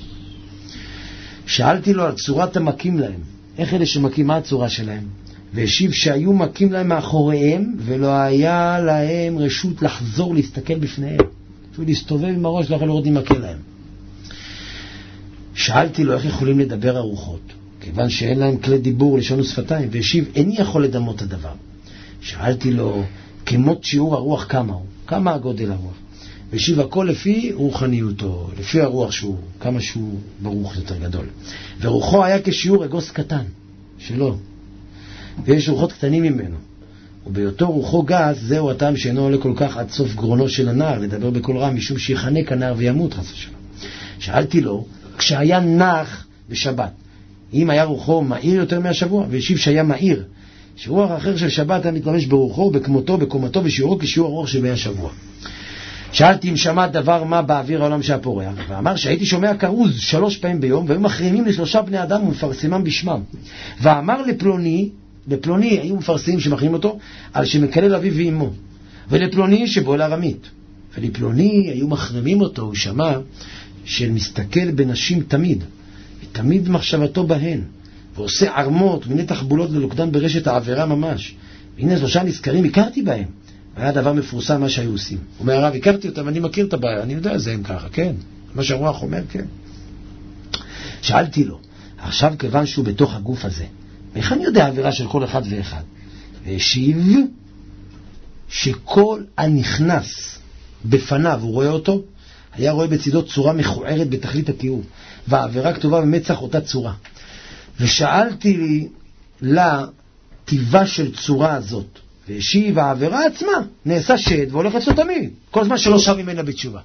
שאלתי לו על צורת המכים להם, איך אלה שמכים, מה הצורה שלהם? והשיב שהיו מכים להם מאחוריהם, ולא היה להם רשות לחזור להסתכל בפניהם. אפילו להסתובב עם הראש, לא יכול לראות אם מכה להם. שאלתי לו איך יכולים לדבר הרוחות, כיוון שאין להם כלי דיבור, לשון ושפתיים, והשיב, איני יכול לדמות את הדבר. שאלתי לו, כמות שיעור הרוח כמה הוא? כמה הגודל הרוח? והשיב, הכל לפי רוחניותו, לפי הרוח שהוא, כמה שהוא ברוך יותר גדול. ורוחו היה כשיעור אגוס קטן, שלו. ויש רוחות קטנים ממנו. ובהיותו רוחו גס, זהו הטעם שאינו עולה כל כך עד סוף גרונו של הנער, לדבר בכל רם, משום שיחנק הנער וימות חס ושלום. שאלתי לו, כשהיה נח בשבת, אם היה רוחו מהיר יותר מהשבוע, והשיב שהיה מהיר, שרוח אחר של שבת היה מתלמש ברוחו, בכמותו, בקומתו, ושיעורו כשיעור הרוח שבי השבוע. שאלתי אם שמע דבר מה באוויר העולם שהיה פורח, ואמר שהייתי שומע כרוז שלוש פעמים ביום, והיו מחרימים לשלושה בני אדם ומפרסמם בשמם. ואמר לפלוני, לפלוני היו מפרסמים שמחרימים אותו, על שמקלל אביו ואמו, ולפלוני שבו לארמית. ולפלוני היו מחרימים אותו, הוא שמע של מסתכל בנשים תמיד, ותמיד מחשבתו בהן, ועושה ערמות מיני תחבולות ללוקדן ברשת העבירה ממש. והנה שלושה נזכרים, הכרתי בהם. היה דבר מפורסם מה שהיו עושים. הוא אומר, הרב, הכרתי אותם, אני מכיר את הבעיה, אני יודע זה הם ככה, כן? מה שהרוח אומר, כן. שאלתי לו, עכשיו כיוון שהוא בתוך הגוף הזה, איך אני יודע העבירה של כל אחד ואחד? והשיב שכל הנכנס בפניו, הוא רואה אותו, היה רואה בצדו צורה מכוערת בתכלית הקיום, והעבירה כתובה במצח אותה צורה. ושאלתי לי לה טבעה של צורה הזאת, והשיב, העבירה עצמה נעשה שד והולך אצלו תמיד, כל זמן שלא שם ממנה בתשובה.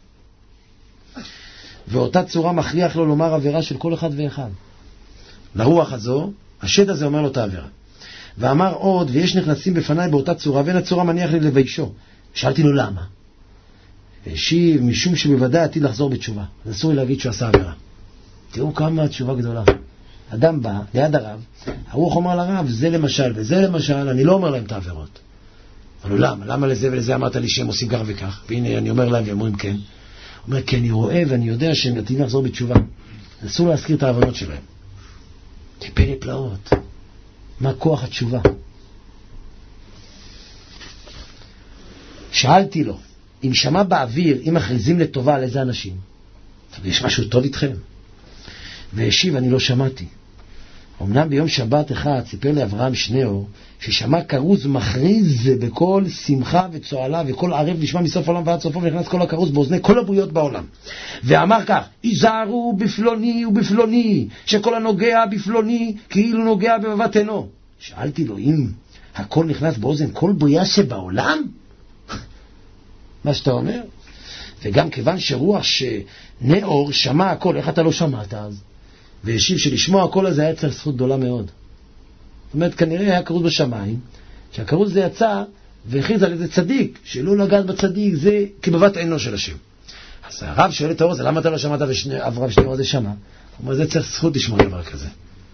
ואותה צורה מכריח לו לומר עבירה של כל אחד ואחד. לרוח הזו, השד הזה אומר לו את העבירה. ואמר עוד, ויש נכנסים בפניי באותה צורה, ואין הצורה מניח לי לביישו. שאלתי לו למה? והשיב, משום שבוודאי עתיד לחזור בתשובה. אז אסור לי להגיד שהוא עשה עבירה. תראו כמה התשובה גדולה. אדם בא ליד הרב, הרוח אומר לרב, זה למשל וזה למשל, אני לא אומר להם את העבירות. אבל הוא למה? למה לזה ולזה אמרת לי שהם עושים כך וכך? והנה אני אומר להם ואומרים כן. הוא אומר, כי אני רואה ואני יודע שהם עתידים לחזור בתשובה. אסור להזכיר את העבירות שלהם. טיפי פלאות. מה כוח התשובה? שאלתי לו, אם שמע באוויר, אם מכריזים לטובה על איזה אנשים, יש משהו טוב איתכם? והשיב, אני לא שמעתי. אמנם ביום שבת אחד סיפר לאברהם שניאו ששמע כרוז מכריז בכל שמחה וצועלה, וכל ערב נשמע מסוף העולם ועד סופו, ונכנס כל הכרוז באוזני כל הבריות בעולם. ואמר כך, היזהרו בפלוני ובפלוני, שכל הנוגע בפלוני כאילו נוגע בבבת עינו. שאלתי לו, אם הכל נכנס באוזן כל בריאה שבעולם? מה שאתה אומר? וגם כיוון שרוח שנאור שמע הכל, איך אתה לא שמעת אז? והשיב שלשמוע הכל הזה היה צריך זכות גדולה מאוד. זאת אומרת, כנראה היה כרוז בשמיים, שהכרוז זה יצא והכריז על איזה צדיק, שלא לגעת בצדיק, זה כבבת עינו של השם. אז הרב שואל את האור, זה למה אתה לא שמעת ואברהם שניאור הזה שמע? הוא אומר, זה צריך זכות לשמוע דבר כזה.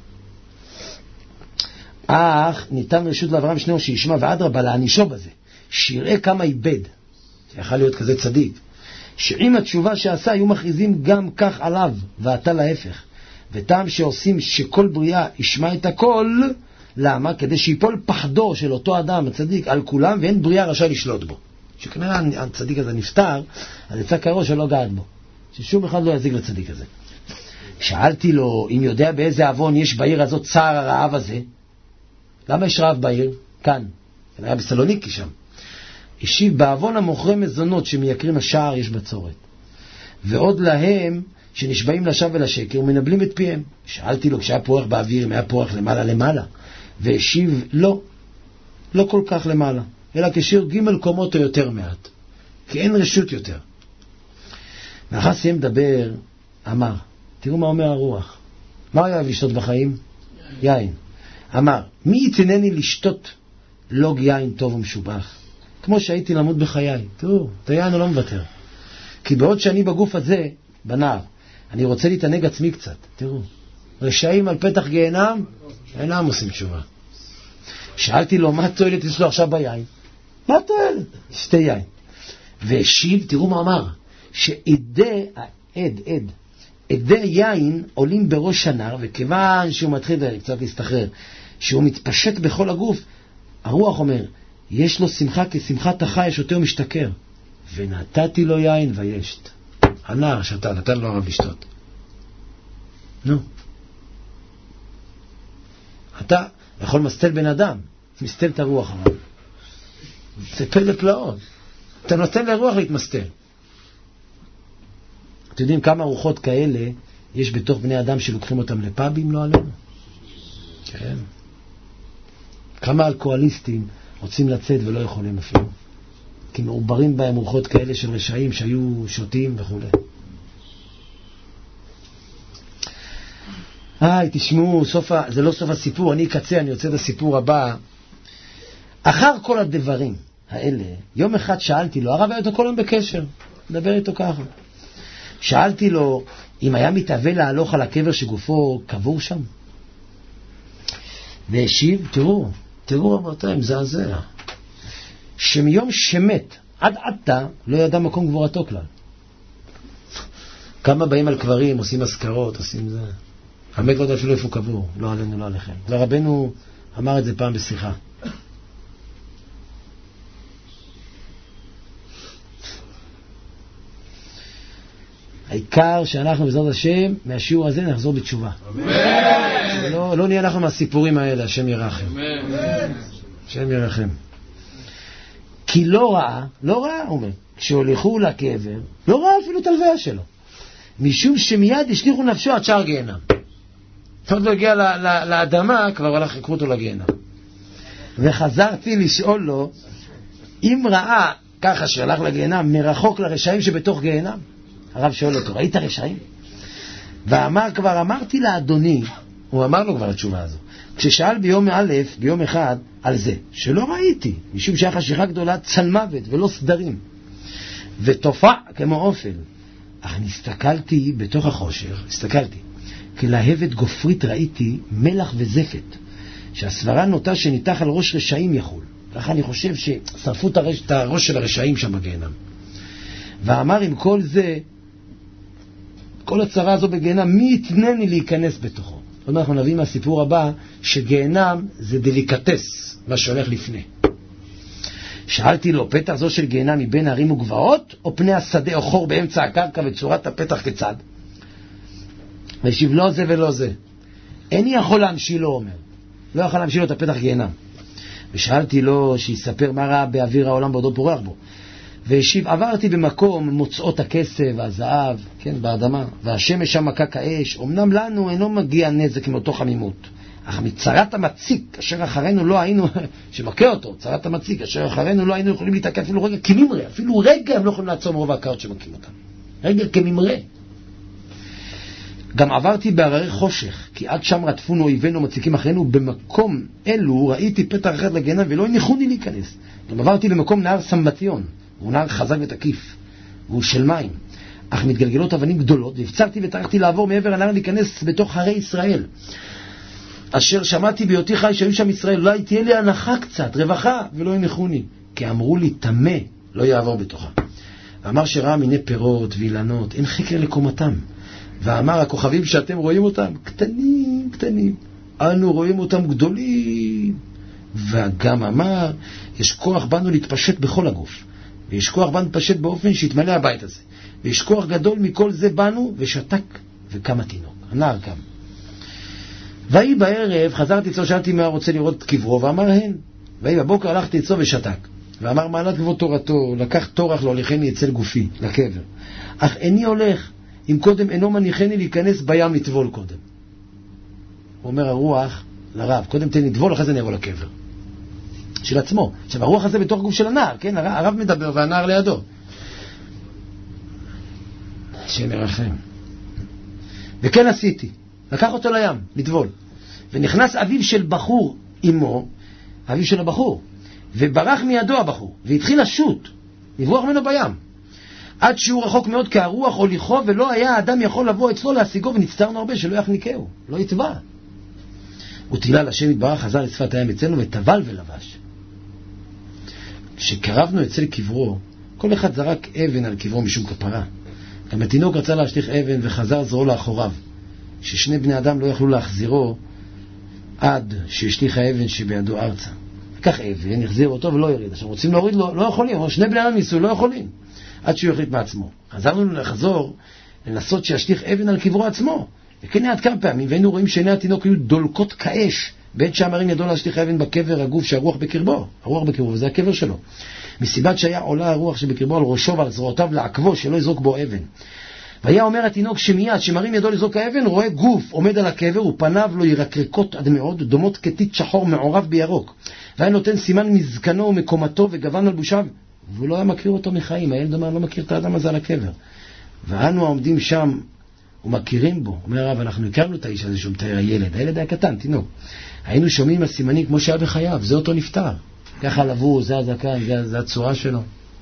אך ניתן רשות לאברהם שניאור שישמע, ואדרבה להענישו בזה, שיראה כמה איבד, זה יכול להיות כזה צדיק, שעם התשובה שעשה היו מכריזים גם כך עליו, ואתה להפך. וטעם שעושים שכל בריאה ישמע את הכל, למה? כדי שיפול פחדו של אותו אדם הצדיק על כולם, ואין בריאה רשאי לשלוט בו. שכנראה הצדיק הזה נפטר, אז יצא קרו שלא געת בו, ששום אחד לא יזיק לצדיק הזה. שאלתי לו, אם יודע באיזה אבון יש בעיר הזאת צער הרעב הזה, למה יש רעב בעיר? כאן, זה היה בסלוניקי שם. השיב, באבון המוכרי מזונות שמייקרים השער יש בצורת, ועוד להם שנשבעים לשווא ולשקר ומנבלים את פיהם. שאלתי לו, כשהיה פורח באוויר, אם היה פורח למעלה למעלה? והשיב, לא, לא כל כך למעלה, אלא כשיר ג' קומות או יותר מעט, כי אין רשות יותר. ואחר סיים לדבר, אמר, תראו מה אומר הרוח. מה הוא אוהב לשתות בחיים? יין. יין. אמר, מי יתנני לשתות לוג יין טוב ומשובח? כמו שהייתי למות בחיי. תראו, את היין הוא לא מוותר. כי בעוד שאני בגוף הזה, בנער, אני רוצה להתענג עצמי קצת. תראו, רשעים על פתח גיהנם, אינם עושים תשובה. שאלתי לו, מה תועלת יש לו עכשיו ביין? מה תועלת? שתי יין. והשיב, תראו מה אמר, שעדי, העד, עד, עדי יין עולים בראש הנער, וכיוון שהוא מתחיל קצת להסתחרר, שהוא מתפשט בכל הגוף, הרוח אומר, יש לו שמחה כשמחת החי, שותה ומשתכר. ונתתי לו יין וישת. הנער שתה, נתן לו הרב לשתות. נו. אתה יכול מסתל בן אדם, מסתל את הרוח הרב. זה פלא פלאות. אתה נותן לרוח להתמסתל. אתם יודעים כמה רוחות כאלה יש בתוך בני אדם שלוקחים אותם לפאבים, לא עלינו? כן. כמה אלכוהוליסטים רוצים לצאת ולא יכולים אפילו. כי מעוברים בהם רוחות כאלה של רשעים שהיו שותים וכו'. היי, תשמעו, סוף ה... זה לא סוף הסיפור, אני אקצה, אני יוצא לסיפור הבא. אחר כל הדברים האלה, יום אחד שאלתי לו, הרב היה אותו כל יום בקשר, מדבר איתו ככה. שאלתי לו, אם היה מתאווה להלוך על הקבר שגופו קבור שם? והשיב, תראו, תראו רבותיי, מזעזע. שמיום שמת עד עתה לא ידע מקום גבורתו כלל. כמה באים על קברים, עושים אזכרות, עושים זה. המת לא יודע אפילו איפה קבור, לא עלינו, לא עליכם. ורבנו אמר את זה פעם בשיחה. העיקר שאנחנו בעזרת השם מהשיעור הזה נחזור בתשובה. אמן. לא, לא נהיה אנחנו מהסיפורים האלה, השם ירחם. אמן. השם ירחם. כי לא ראה, לא ראה, הוא אומר, כשהולכו לקבר, לא ראה אפילו את הלוויה שלו. משום שמיד השליחו נפשו עד שער גיהנם. עוד לא הגיע לאדמה, כבר הלך לקחו אותו לגיהנם. וחזרתי לשאול לו, אם ראה ככה שהלך לגיהנם, מרחוק לרשעים שבתוך גיהנם, הרב שואל אותו, ראית רשעים? ואמר כבר, אמרתי לאדוני, הוא אמר לו כבר התשובה הזו, כששאל ביום א', ביום אחד, על זה, שלא ראיתי, משום שהיה חשיכה גדולה, צל מוות ולא סדרים, ותופע כמו אופל. אך נסתכלתי בתוך החושך, הסתכלתי, כלהבת גופרית ראיתי מלח וזפת, שהסברה נוטה שניתח על ראש רשעים יחול. ככה אני חושב ששרפו את הראש, את הראש של הרשעים שם בגיהנם. ואמר עם כל זה, כל הצרה הזו בגיהנם, מי יתנני להיכנס בתוכו? עוד אנחנו נביא מהסיפור הבא, שגיהנם זה דליקטס, מה שהולך לפני. שאלתי לו, פתח זו של גיהנם מבין ערים וגבעות, או פני השדה או חור באמצע הקרקע וצורת הפתח כצד? והשיב, לא זה ולא זה. איני יכול להמשיל לו, אומר. לא יכול להמשיל לו את הפתח גיהנם. ושאלתי לו שיספר מה ראה באוויר העולם בעודו פורח בו. והשיב, עברתי במקום מוצאות הכסף והזהב, כן, באדמה, והשמש שם מכה כאש. אמנם לנו אינו מגיע נזק מאותו חמימות, אך מצרת המציק, אשר אחרינו לא היינו, שמכה אותו, צרת המציק, אשר אחרינו לא היינו יכולים להתעכב אפילו רגע כממרה, אפילו רגע הם לא יכולים לעצור מרוב הקרות שמכים אותם. רגע כממרה. גם עברתי בהררי חושך, כי עד שם רדפונו אויבינו מציקים אחרינו, במקום אלו ראיתי פתח אחד לגיהנם ולא הניחוני להיכנס. גם עברתי במקום נהר סמבטיון, הוא נהר חזק ותקיף, והוא של מים, אך מתגלגלות אבנים גדולות, והפצרתי וטרחתי לעבור מעבר הנהר להיכנס בתוך הרי ישראל, אשר שמעתי בהיותי חי שהיו שם ישראל, אולי תהיה לי הנחה קצת, רווחה, ולא הניחוני, כי אמרו לי, תמה, לא יעבור בתוכה. ואמר שראה מיני פירות ואילנות, אין חקר לקומתם. ואמר, הכוכבים שאתם רואים אותם, קטנים, קטנים, אנו רואים אותם גדולים. וגם אמר, יש כוח בנו להתפשט בכל הגוף, ויש כוח בנו להתפשט באופן שיתמלא הבית הזה, ויש כוח גדול מכל זה בנו, ושתק וקם התינוק, הנער קם. והיא בערב, חזרתי אצלו, שאלתי מה רוצה לראות קברו, ואמר הן. והיא בבוקר הלכתי אצלו ושתק. ואמר, מעלת כבוד תורתו, לקח תורח להוליכני אצל גופי, לקבר. אך איני הולך, אם קודם אינו מניחני להיכנס בים לטבול קודם. הוא אומר הרוח לרב, קודם תן לטבול, אחרי זה נבוא לקבר. של עצמו. עכשיו, הרוח הזה בתוך גוף של הנער, כן? הרב מדבר והנער לידו. שמרחם. וכן עשיתי. לקח אותו לים, לטבול. ונכנס אביו של בחור עמו, אביו של הבחור, וברח מידו הבחור, והתחיל לשוט, לברוח ממנו בים. עד שהוא רחוק מאוד כהרוח הוליכו, ולא היה האדם יכול לבוא אצלו להשיגו, ונצטערנו הרבה שלא יחניקהו, לא יטבע. ותהילה לשם יתברך, חזר לשפת הים אצלנו, וטבל ולבש. כשקרבנו אצל קברו, כל אחד זרק אבן על קברו משום כפרה. גם התינוק רצה להשליך אבן וחזר זרוע לאחוריו, ששני בני אדם לא יכלו להחזירו עד שהשליך האבן שבידו ארצה. לקח אבן, החזיר אותו ולא יוריד. עכשיו רוצים להוריד לו, לא יכולים. שני בני אדם ניסו, לא יכולים. עד שהוא יחליט מעצמו. חזרנו לחזור, לנסות שישליך אבן על קברו עצמו. וכן עד כמה פעמים, והיינו רואים שעיני התינוק היו דולקות כאש, בעת שאמרים ידו להשליך אבן בקבר הגוף שהרוח בקרבו. הרוח בקרבו, וזה הקבר שלו. מסיבת שהיה עולה הרוח שבקרבו על ראשו ועל זרועותיו לעקבו, שלא יזרוק בו אבן. והיה אומר התינוק שמיד שמרים ידו לזרוק האבן, רואה גוף עומד על הקבר ופניו לו ירקרקות עד מאוד, דומות כתית שחור מעורב בירוק. והיה נותן סימן מזקנו ומקומתו וגוון על בושיו, והוא לא היה מכיר אותו מחיים. הילד אומר, לא מכיר את האדם הזה על הקבר. ואנו העומדים שם ומכירים בו. אומר הרב, אנחנו הכרנו את האיש הזה שהוא מתאר הילד. הילד היה קטן, תינוק. היינו שומעים הסימנים כמו שהיה בחייו, זה אותו נפטר. ככה לבוא, זה הזקן, זה, זה הצורה שלו.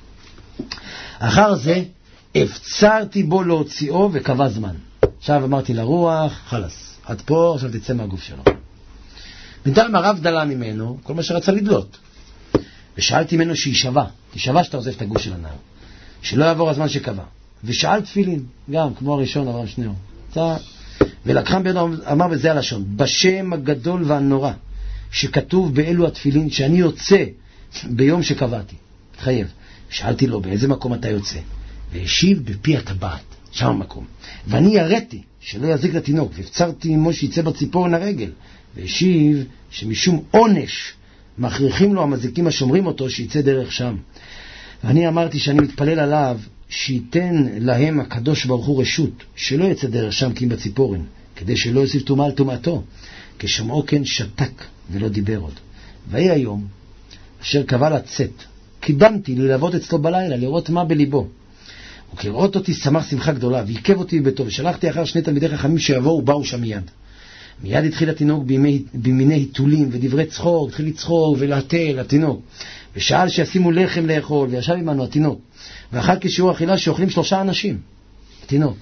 אחר זה הפצרתי בו להוציאו וקבע זמן. עכשיו אמרתי לרוח, חלס, עד פה, עכשיו תצא מהגוף שלו. בינתיים הרב דלה ממנו כל מה שרצה לדלות. ושאלתי ממנו שישבה, תשבה שאתה עוזב את הגוף של הנער, שלא יעבור הזמן שקבע. ושאל תפילין, גם כמו הראשון אברהם שניאור. ולקחם בידו, אמר בזה הלשון, בשם הגדול והנורא שכתוב באלו התפילין שאני יוצא ביום שקבעתי. תחייב. שאלתי לו באיזה מקום אתה יוצא, והשיב בפי הטבעת, שם המקום. ואני יראתי שלא יזיק לתינוק, והפצרתי עמו שיצא בציפורן הרגל, והשיב שמשום עונש מכריחים לו המזיקים השומרים אותו שיצא דרך שם. ואני אמרתי שאני מתפלל עליו שייתן להם הקדוש ברוך הוא רשות שלא יצא דרך שם כי אם בציפורן, כדי שלא יוסיף טומאה על טומאתו. כשמעו כן שתק ולא דיבר עוד. והיא היום אשר קבע לצאת, קידמתי ללוות אצלו בלילה, לראות מה בליבו. וכראות אותי שמח שמחה גדולה, ויקב אותי בביתו, ושלחתי אחר שני תלמידי חכמים שיבואו, באו שם מיד. מיד התחיל התינוק בימי, במיני היתולים ודברי צחור, התחיל לצחור ולהתל התינוק, ושאל שישימו לחם לאכול, וישב עמנו התינוק, ואחר כשיעור אכילה שאוכלים שלושה אנשים, התינוק,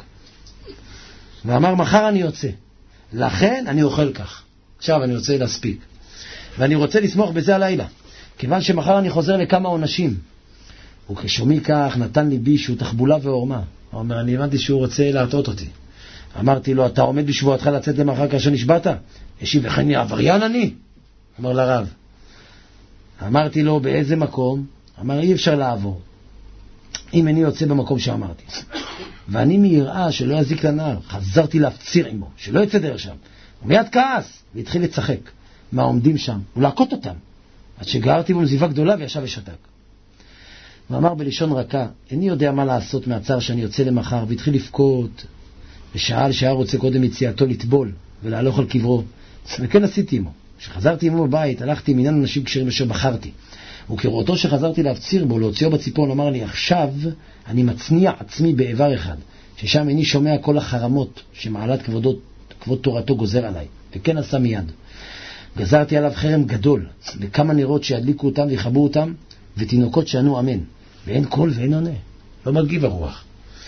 ואמר מחר אני יוצא, לכן אני אוכל כך, עכשיו אני רוצה להספיק, ואני רוצה לסמוך בזה הלילה, כיוון שמחר אני חוזר לכמה עונשים. וכשומי כך נתן לי בי שהוא תחבולה ועורמה. הוא אומר, אני הבנתי שהוא רוצה להטעות אותי. אמרתי לו, אתה עומד בשבועתך לצאת למחר כאשר נשבעת? השיב, וכן עבריין אני? אמר לרב. אמרתי לו, באיזה מקום? אמר, אי אפשר לעבור. אם אני יוצא במקום שאמרתי. ואני מיראה שלא יזיק לנער, חזרתי להפציר עמו, שלא יצא דרך שם. ומיד כעס, והתחיל לצחק. מה עומדים שם? ולהכות אותם. עד שגרתי בו מזיבה גדולה וישב ושתק. ואמר בלשון רכה, איני יודע מה לעשות מהצער שאני יוצא למחר, והתחיל לפקות, ושאל שהיה רוצה קודם יציאתו לטבול, ולהלוך על קברו. וכן עשיתי עמו. כשחזרתי עמו בבית, הלכתי עם עניין אנשים כשרים אשר בחרתי. וכראותו שחזרתי להפציר בו, להוציאו בציפורן, אמר לי, עכשיו אני מצניע עצמי באיבר אחד, ששם איני שומע כל החרמות שמעלת כבודו, כבוד תורתו גוזר עליי. וכן עשה מיד. גזרתי עליו חרם גדול, וכמה נרות שידליקו אותם ויחבו אותם, ותינוקות שענו אמן. ואין קול ואין עונה. לא מגיב הרוח.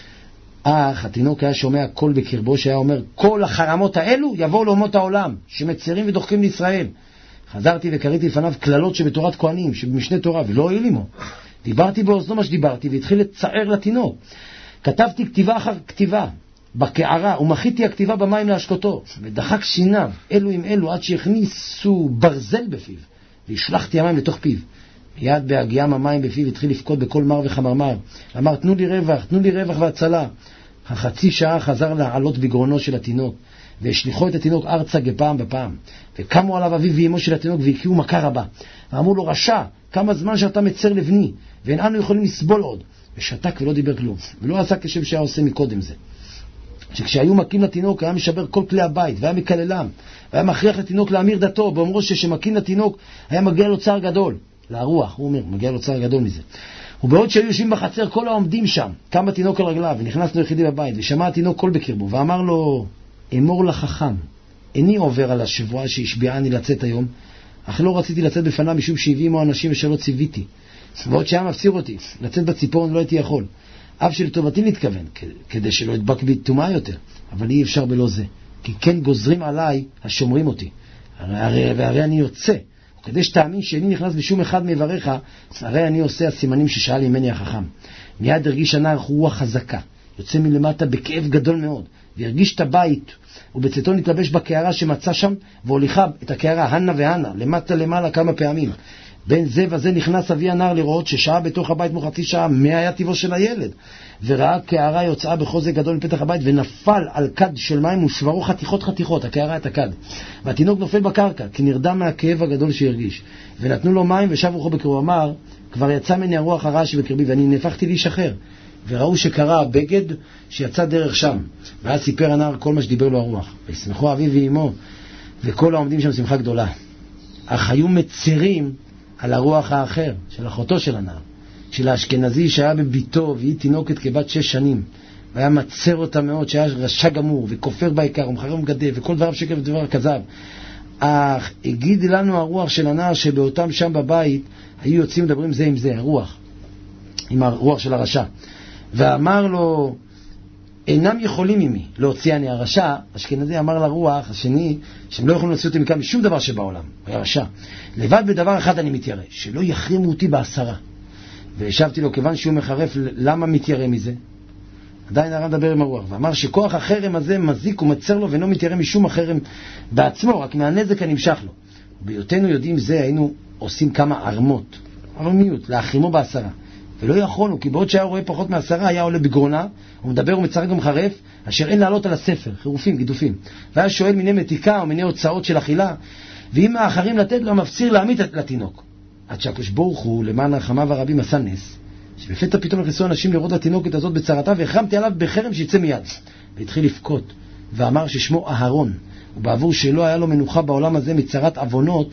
אך התינוק היה שומע קול בקרבו שהיה אומר, כל החרמות האלו יבואו לאומות העולם, שמצרים ודוחקים לישראל. חזרתי וקראתי לפניו כללות שבתורת כהנים, שבמשנה תורה, ולא הועיל עמו. דיברתי באוזנו מה שדיברתי, והתחיל לצער לתינוק. כתבתי כתיבה אחר כתיבה, בקערה, ומחיתי הכתיבה במים להשקותו, ודחק שיניו, אלו עם אלו, עד שהכניסו ברזל בפיו, והשלחתי המים לתוך פיו. מיד בהגיעם המים בפיו התחיל לפקוד בכל מר וחמרמר. אמר, תנו לי רווח, תנו לי רווח והצלה. החצי שעה חזר לעלות בגרונו של התינוק, והשליחו את התינוק ארצה גפעם בפעם. וקמו עליו אביו ואמו של התינוק והקיעו מכה רבה. ואמרו לו, רשע, כמה זמן שאתה מצר לבני, ואין אנו יכולים לסבול עוד. ושתק ולא דיבר כלום, ולא עשה כשם שהיה עושה מקודם זה. שכשהיו מכים לתינוק היה משבר כל כלי הבית, והיה מקללם, והיה מכריח לתינוק להמיר דתו, באומרו ששמכים לתינוק היה מגיע לו צער גדול. לרוח, הוא אומר, מגיע לו צער גדול מזה. ובעוד שהיו יושבים בחצר כל העומדים שם, קם התינוק על רגליו, ונכנס לו יחידי בבית, ושמע התינוק קול בקרבו, ואמר לו, אמור לחכם, איני עובר על השבועה שהשביעני לצאת היום, אך לא רציתי לצאת בפניו משום שהביא עמו אנשים ושלא ציוויתי. ועוד שהיה מפציר אותי, לצאת בציפורן לא הייתי יכול. אף שלטובתי נתכוון, כדי שלא ידבק בי טומאה יותר, אבל אי אפשר בלא זה, כי כן גוזרים עליי השומרים אותי, הרי, והרי אני יוצא, וכדי שתאמין שאיני נכנס בשום אחד מעבריך, הרי אני עושה הסימנים ששאל ממני החכם. מיד הרגיש הנער רוח חזקה, יוצא מלמטה בכאב גדול מאוד, והרגיש את הבית, ובצאתו נתלבש בקערה שמצא שם, והוליכה את הקערה, הנה והנה, למטה למעלה כמה פעמים. בין זה וזה נכנס אבי הנער לראות ששעה בתוך הבית מוחצי שעה, מה היה טבעו של הילד, וראה קערה יוצאה בחוזק גדול מפתח הבית, ונפל על כד של מים ושברו חתיכות חתיכות, הקערה את הכד. והתינוק נופל בקרקע, כי נרדם מהכאב הגדול שהרגיש. ונתנו לו מים ושב רוחו בקרבו, אמר, כבר יצא מני הרוח הרע שבקרבי, ואני נהפכתי להישחרר. וראו שקרא הבגד שיצא דרך שם. ואז סיפר הנער כל מה שדיבר לו הרוח. וישמחו אביו ואמו, וכל העומדים שם שמחה גדולה. אך היו מצרים על הרוח האחר, של אחותו של הנער, של האשכנזי שהיה בביתו, והיא תינוקת כבת שש שנים, והיה מצר אותה מאוד, שהיה רשע גמור, וכופר בעיקר, ומחרר ומגדל, וכל דבריו שקר ודבר כזב. אך הגיד לנו הרוח של הנער, שבאותם שם בבית, היו יוצאים מדברים זה עם זה, הרוח, עם הרוח של הרשע. ואמר לו, אינם יכולים ממי להוציא אני הרשע. אשכנזי אמר לרוח השני שהם לא יכולים להוציא אותי מכאן משום דבר שבעולם, היה רשע. לבד בדבר אחד אני מתיירא, שלא יחרימו אותי בעשרה. והשבתי לו, כיוון שהוא מחרף, למה מתיירא מזה? עדיין הרב מדבר עם הרוח, ואמר שכוח החרם הזה מזיק ומצר לו, ואינו מתיירא משום החרם בעצמו, רק מהנזק הנמשך לו. ובהיותנו יודעים זה, היינו עושים כמה ארמות, ארמיות, להחרימו בעשרה. ולא יכולנו, כי בעוד שהיה רואה פחות מעשרה, היה עולה בגרונה, הוא מדבר ומצרק ומחרף, אשר אין לעלות על הספר, חירופים, גידופים. והיה שואל מיני מתיקה או מיני הוצאות של אכילה, ואם האחרים לתת לו, מפציר להעמיד לתינוק. עד שהקדוש ברוך הוא, למען רחמיו הרבים, עשה נס, שבפתע פתאום נכנסו אנשים לראות לתינוקת הזאת בצרתה, והחרמתי עליו בחרם שיצא מיד. והתחיל לבכות, ואמר ששמו אהרון, ובעבור שלא היה לו מנוחה בעולם הזה מצרת אבונות,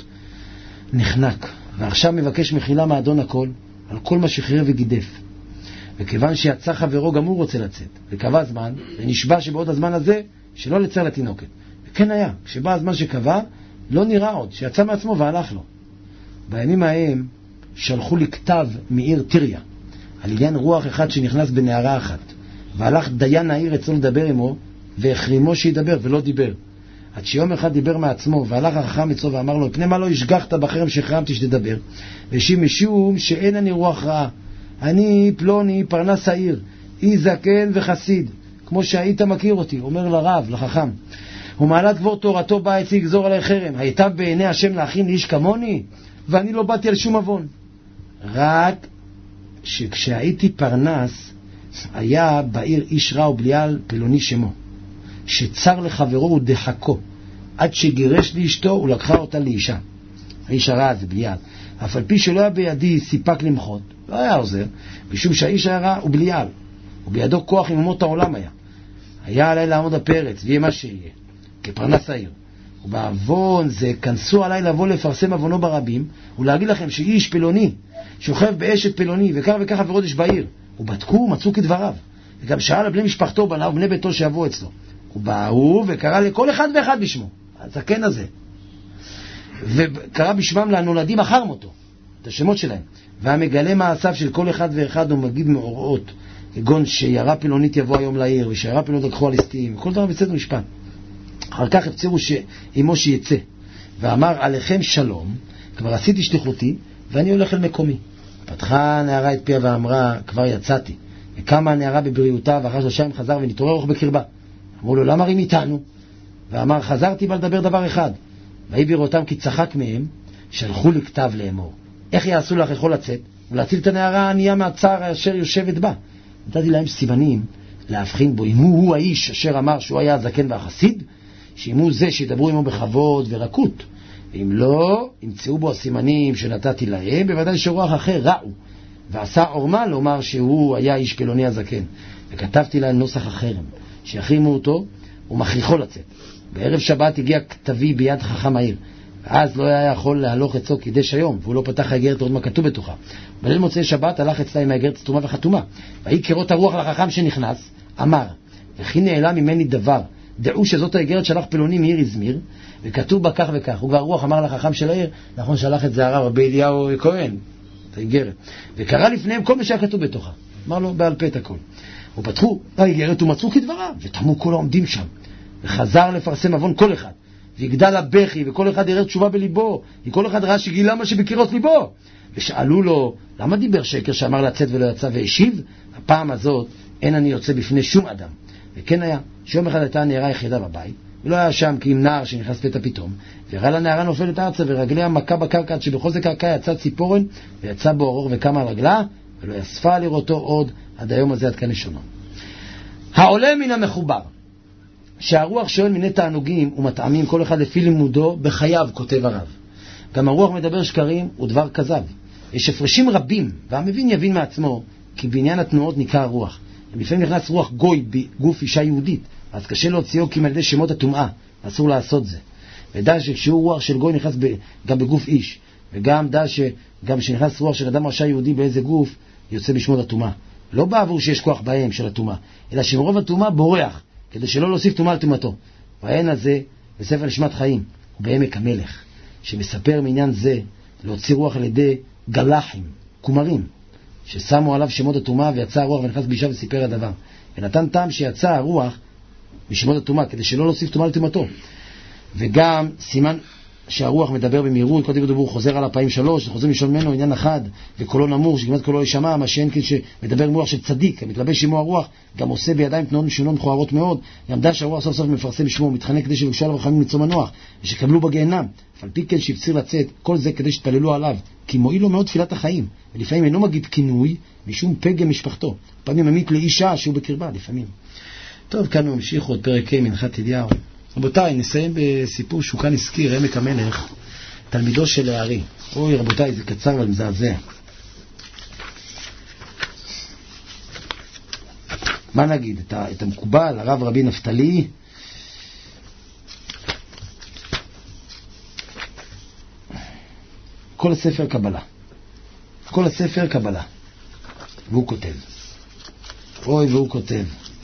נחנק. ועכשיו מבקש מחילה מאדון הכל, על כל מה שחרר וגידף. וכיוון שיצא חברו גם הוא רוצה לצאת, וקבע זמן, ונשבע שבעוד הזמן הזה שלא לצר לתינוקת. וכן היה, כשבא הזמן שקבע, לא נראה עוד, שיצא מעצמו והלך לו. בימים ההם שלחו לי כתב מעיר טיריה, על עניין רוח אחד שנכנס בנערה אחת, והלך דיין העיר אצלו לדבר עמו, והחרימו שידבר ולא דיבר. עד שיום אחד דיבר מעצמו, והלך החכם אצלו ואמר לו, פני מה לא השגחת בחרם שחרמתי שתדבר? והשיב, משום שאין אני רוח רעה, אני פלוני פרנס העיר, אי זקן וחסיד, כמו שהיית מכיר אותי. אומר לרב, לחכם, ומעלת גבור תורתו בא אצלי לגזור עלי חרם, הייתה בעיני השם להכין לאיש כמוני, ואני לא באתי על שום אבון. רק שכשהייתי פרנס, היה בעיר איש רע ובליעל פלוני שמו, שצר לחברו ודחקו, עד שגירש לאשתו ולקחה אותה לאישה. האיש הרע הזה בליעל, אף על פי שלא היה בידי סיפק למחות, לא היה עוזר, משום שהאיש היה רע ובליעל, ובידו כוח עם אומות העולם היה. היה עליי לעמוד הפרץ, ויהיה מה שיהיה, כפרנס העיר. ובעוון זה כנסו עליי לבוא לפרסם עוונו ברבים, ולהגיד לכם שאיש פלוני, שוכב באשת פלוני, וכך וכך עבירות יש בעיר. ובדקו, מצאו כדבריו. וגם שאל על בני משפחתו, בניו ובני ביתו שיבואו אצלו. ובאו וקרא לכל אחד ואחד בשמו, הזקן הזה. וקרא בשמם לנולדים אחר מותו, את השמות שלהם. והמגלה מעשיו של כל אחד ואחד הוא מגיד מאורעות, כגון שירה פלונית יבוא היום לעיר, ושירה פלונית לקחו על אסתים, וכל דבר בסדר משפט. אחר כך הפצירו שאימו שיצא, ואמר עליכם שלום, כבר עשיתי שליחותי, ואני הולך אל מקומי. פתחה הנערה את פיה ואמרה, כבר יצאתי. וקמה הנערה בבריאותה, ואחר שלושה ימים חזר ונתעורר רוח בקרבה. אמרו לו, למה רים איתנו? ואמר, חזרתי בה לדבר דבר אחד. והיא בראותם כי צחק מהם, שלחו לי כתב לאמור. איך יעשו לך יכול לצאת? ולהציל את הנערה הענייה מהצער אשר יושבת בה. נתתי להם סימנים להבחין בו, אם הוא, הוא האיש אשר אמר שהוא היה הזקן והחסיד, שאם הוא זה שידברו עמו בכבוד ורקות. ואם לא, ימצאו בו הסימנים שנתתי להם, בוודאי שרוח אחר רעו. ועשה עורמה לומר שהוא היה איש פלוני הזקן. וכתבתי להם נוסח החרם, שיחרימו אותו ומכריחו לצאת. בערב שבת הגיע כתבי ביד חכם העיר, ואז לא היה יכול להלוך אצלו קידש היום, והוא לא פתח האגרת לראות מה כתוב בתוכה. בליל מוצאי שבת הלך אצלה עם האגרת סתומה וחתומה, והיא כראות הרוח לחכם שנכנס, אמר, וכי נעלם ממני דבר, דעו שזאת האגרת שלח פלוני מעיר הזמיר, וכתוב בה כך וכך. הוא כבר רוח אמר לחכם של העיר, נכון שלח את זה הרב רבי אליהו כהן, את האגרת, וקרא לפניהם כל מה שהיה כתוב בתוכה, אמר לו בעל פה את הכל. ופתחו האגרת ומצאו כדבריו, ותמו כל העומדים שם, וחזר לפרסם אבון כל אחד, ויגדל הבכי, וכל אחד יראה תשובה בליבו, וכל אחד ראה שגילה מה שבקירות ליבו. ושאלו לו, למה דיבר שקר שאמר לצאת ולא יצא? והשיב, הפעם הזאת אין אני יוצא בפני שום אדם. וכן היה, שיום אחד הייתה הנערה היחידה בבית, ולא היה שם כי עם נער שנכנס פתע פתאום, וראה לנערה נופלת ארצה, ורגליה מכה בקרקע, עד שבכל זה קרקע יצא ציפורן, ויצא בו אורור וקמה על רגלה, ולא יספה לראותו עוד עד היום הזה, עד כאן לשונו. העולה מן המחובר, שהרוח שואל מיני תענוגים ומטעמים, כל אחד לפי לימודו בחייו, כותב הרב. גם הרוח מדבר שקרים ודבר כזב. יש הפרשים רבים, והמבין יבין מעצמו, כי בעניין התנועות ניכר הרוח. לפעמים נכנס רוח גוי בגוף אישה יהודית, אז קשה להוציאו כי על ידי שמות הטומאה, אסור לעשות זה. ודע שכשיעור רוח של גוי נכנס ב, גם בגוף איש, וגם דע שגם שנכנס רוח של אדם רשע יהודי באיזה גוף, יוצא בשמות הטומאה. לא בעבור שיש כוח בהם של הטומאה, אלא שמרוב הטומאה בורח, כדי שלא להוסיף טומאה על טומאתו. והעין הזה בספר נשמת חיים, ובעמק המלך, שמספר מעניין זה להוציא רוח על ידי גלחים, קומרים, ששמו עליו שמות הטומאה, ויצא הרוח ונכנס באישה וסיפר הדבר. ונתן טעם שיצא הרוח משמות הטומאה, כדי שלא להוסיף טומאה על טומאתו. וגם סימן שהרוח מדבר במהירות, כל דבר הוא חוזר על הפעמים שלוש, חוזר משון ממנו עניין אחד, וקולו נמור, שכמעט קולו ישמע, מה שאין שמדבר מוח של צדיק, המתלבש עמו הרוח, גם עושה בידיים תנועות משונות מכוערות מאוד, גם דע שהרוח סוף סוף מפרסם שמו, מתחנק כדי שבקשו עליו רחמים לצום הנוח, ושקבלו בגיהנם, על פי כן שהפציר לצאת, כל זה כדי שתפללו עליו, כי מועיל לו מאוד תפילת החיים, ולפעמים אינו מגיד כינוי, משום פגם משפחתו, פעמים ממית לאישה שהוא בקרבה, לפעמים. טוב, כאן ממשיך עוד פרק ה' מנחת אליהו. רבותיי, נסיים בסיפור שהוא כאן הזכיר, עמק המלך, תלמידו של הארי. אוי רבותיי, זה קצר אבל מזעזע. מה נגיד? את, ה, את המקובל, הרב רבי נפתלי, כל הספר קבלה. כל הספר קבלה. והוא כותב. אוי, והוא כותב.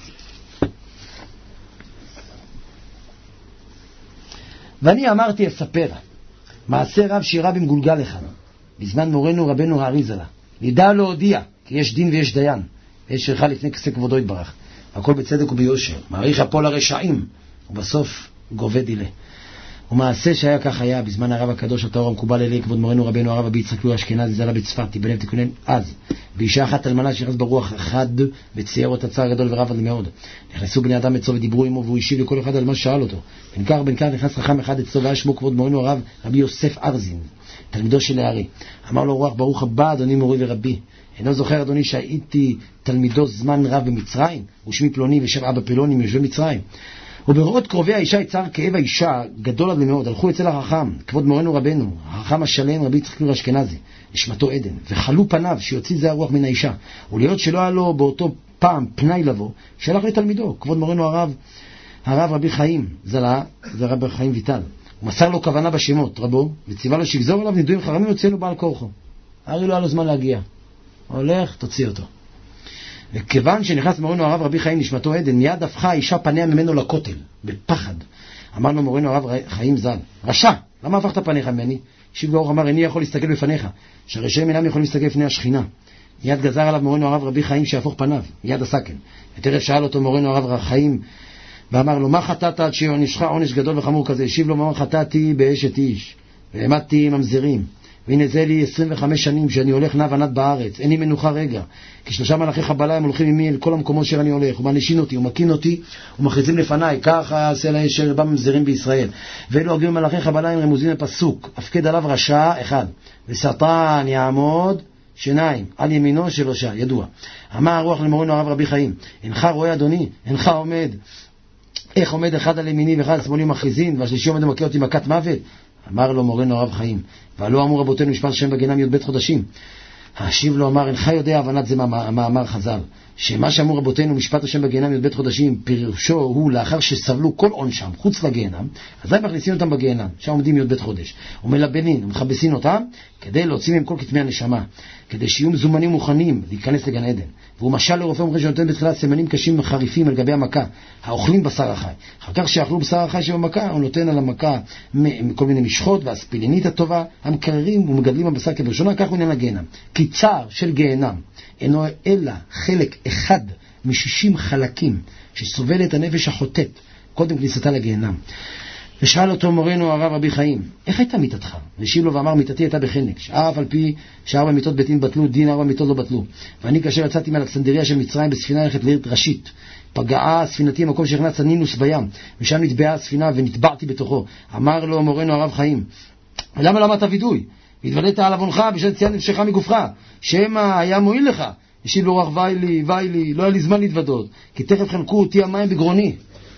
ואני אמרתי אספר, מעשה רב שירה במגולגל לך, בזמן מורנו רבנו האריזלה, נדע להודיע, כי יש דין ויש דיין, ויש שלך לפני כסא כבודו יתברך, הכל בצדק וביושר, מעריך הפול הרשעים, ובסוף גובה דילה. ומעשה שהיה כך היה, בזמן הרב הקדוש התאור המקובל אלי, כבוד מורנו רבנו הרב אבי יצחק לוי אשכנזי ז"ל בצפת, תיבנם תיקונן אז, באישה אחת אלמנה שנכנס ברוח אחד, וצייר אותה צער גדול ורב עד מאוד. נכנסו בני אדם אצלו ודיברו עמו, והוא השיב לכל אחד על מה ששאל אותו. בן כך בן כך נכנס חכם אחד אצלו, והיה שמו כבוד מורנו הרב רבי יוסף ארזין, תלמידו של הארי. אמר לו רוח, ברוך הבא אדוני מורי ורבי, אינו זוכר אדוני שהייתי תלמידו זמן רב במצרים, ושמי פלוני ושב אבא פלוני מיושבי מצרים. ובראות קרובי האישה יצר כאב האישה גדול עד מאוד. הלכו אצל החכם, כבוד מורנו רבנו, החכם השלם רבי יצחק לוי אשכנזי, נשמתו עדן, וחלו פניו שיוציא זה הרוח מן האישה. ולהיות שלא היה לו באותו פעם פנאי לבוא, שלח לתלמידו, כבוד מורנו הרב, הרב רבי חיים, זלה, זה רבי חיים ויטל. הוא מסר לו כוונה בשמות, רבו, וציווה לו שיגזור עליו נדויים חרמים יוצא לו בעל כורחו. הרי לא היה לו זמן להגיע. הולך, תוציא אותו. וכיוון שנכנס מורנו הרב רבי חיים נשמתו עדן, מיד הפכה האישה פניה ממנו לכותל, בפחד. אמרנו מורנו הרב חיים ז"ל, רשע, למה הפכת פניך ממני? שיב באור אמר, איני יכול להסתכל בפניך, שהרשעים אינם יכולים להסתכל בפני השכינה. מיד גזר עליו מורנו הרב רבי חיים שיהפוך פניו, מיד עשה כן. ותראה שאל אותו מורנו הרב חיים, ואמר לו, מה חטאת עד שעונשך עונש גדול וחמור כזה? שיב לו, מה חטאתי באשת איש, והעמדתי ממזרים. והנה זה לי עשרים וחמש שנים שאני הולך נע ונד בארץ, אין לי מנוחה רגע, כי שלושה מלאכי חבלה הם הולכים עמי אל כל המקומות שאני הולך, ומענישים אותי, ומכים אותי, ומכריזים לפניי, ככה עשה לה שרבם ממזרים בישראל. ואלו הגיעו מלאכי חבלה הם רמוזים לפסוק, הפקד עליו רשע אחד, ושטן יעמוד שניים, על ימינו של רשע, ידוע. אמר הרוח למורנו הרב רבי חיים, אינך רואה אדוני, אינך עומד, איך עומד אחד על ימיני ואחד על שמאלי מכריזין, והשלישי עומד ומכה אותי מכת מוות? אמר לו מורנו הרב חיים, ועלו אמרו רבותינו משפט השם בגינם י"ב חודשים. השיב לו אמר, אינך יודע הבנת זה מאמר חז"ל, שמה שאמרו רבותינו משפט השם בגיהנם י"ב חודשים, פירושו הוא לאחר שסבלו כל עונשם חוץ לגיהנם, אז הם מכניסים אותם בגיהנם, שם עומדים י"ב חודש, ומלבנים ומחבסים אותם כדי להוציא מהם כל כתמי הנשמה, כדי שיהיו מזומנים מוכנים להיכנס לגן עדן. והוא משל לרופא מומחה שנותן בתחילה סימנים קשים וחריפים על גבי המכה, האוכלים בשר החי. אחר כך שאכלו בשר החי שבמכה, הוא נותן על המכה כל מיני משחות והספילינית הטובה, המקררים ומגדלים הבשר כבראשונה, כך הוא עניין לגיהנם. כי צער של גיהנם אינו אלא חלק אחד משישים חלקים שסובל את הנפש החוטאת קודם כניסתה לגיהנם. ושאל אותו מורנו הרב רבי חיים, איך הייתה מיתתך? ושיב לו ואמר, מיתתי הייתה בחנק, שאף על פי שארבע מיתות ביתין בטלו, דין ארבע מיתות לא בטלו. ואני כאשר יצאתי מאלכסנדריה של מצרים בספינה ללכת לעיר ראשית, פגעה ספינתי במקום שהכנס הנילוס בים, ושם נטבעה הספינה ונטבעתי בתוכו. אמר לו מורנו הרב חיים, למה למדת וידוי? התוודעת על עוונך בשל ציין נפשך מגופך, שמא היה מועיל לך. השיב לו רח, ואי לי, ואי לי, לא היה לי זמן להתוודות, כי תכף חנקו אותי המים בגרוני.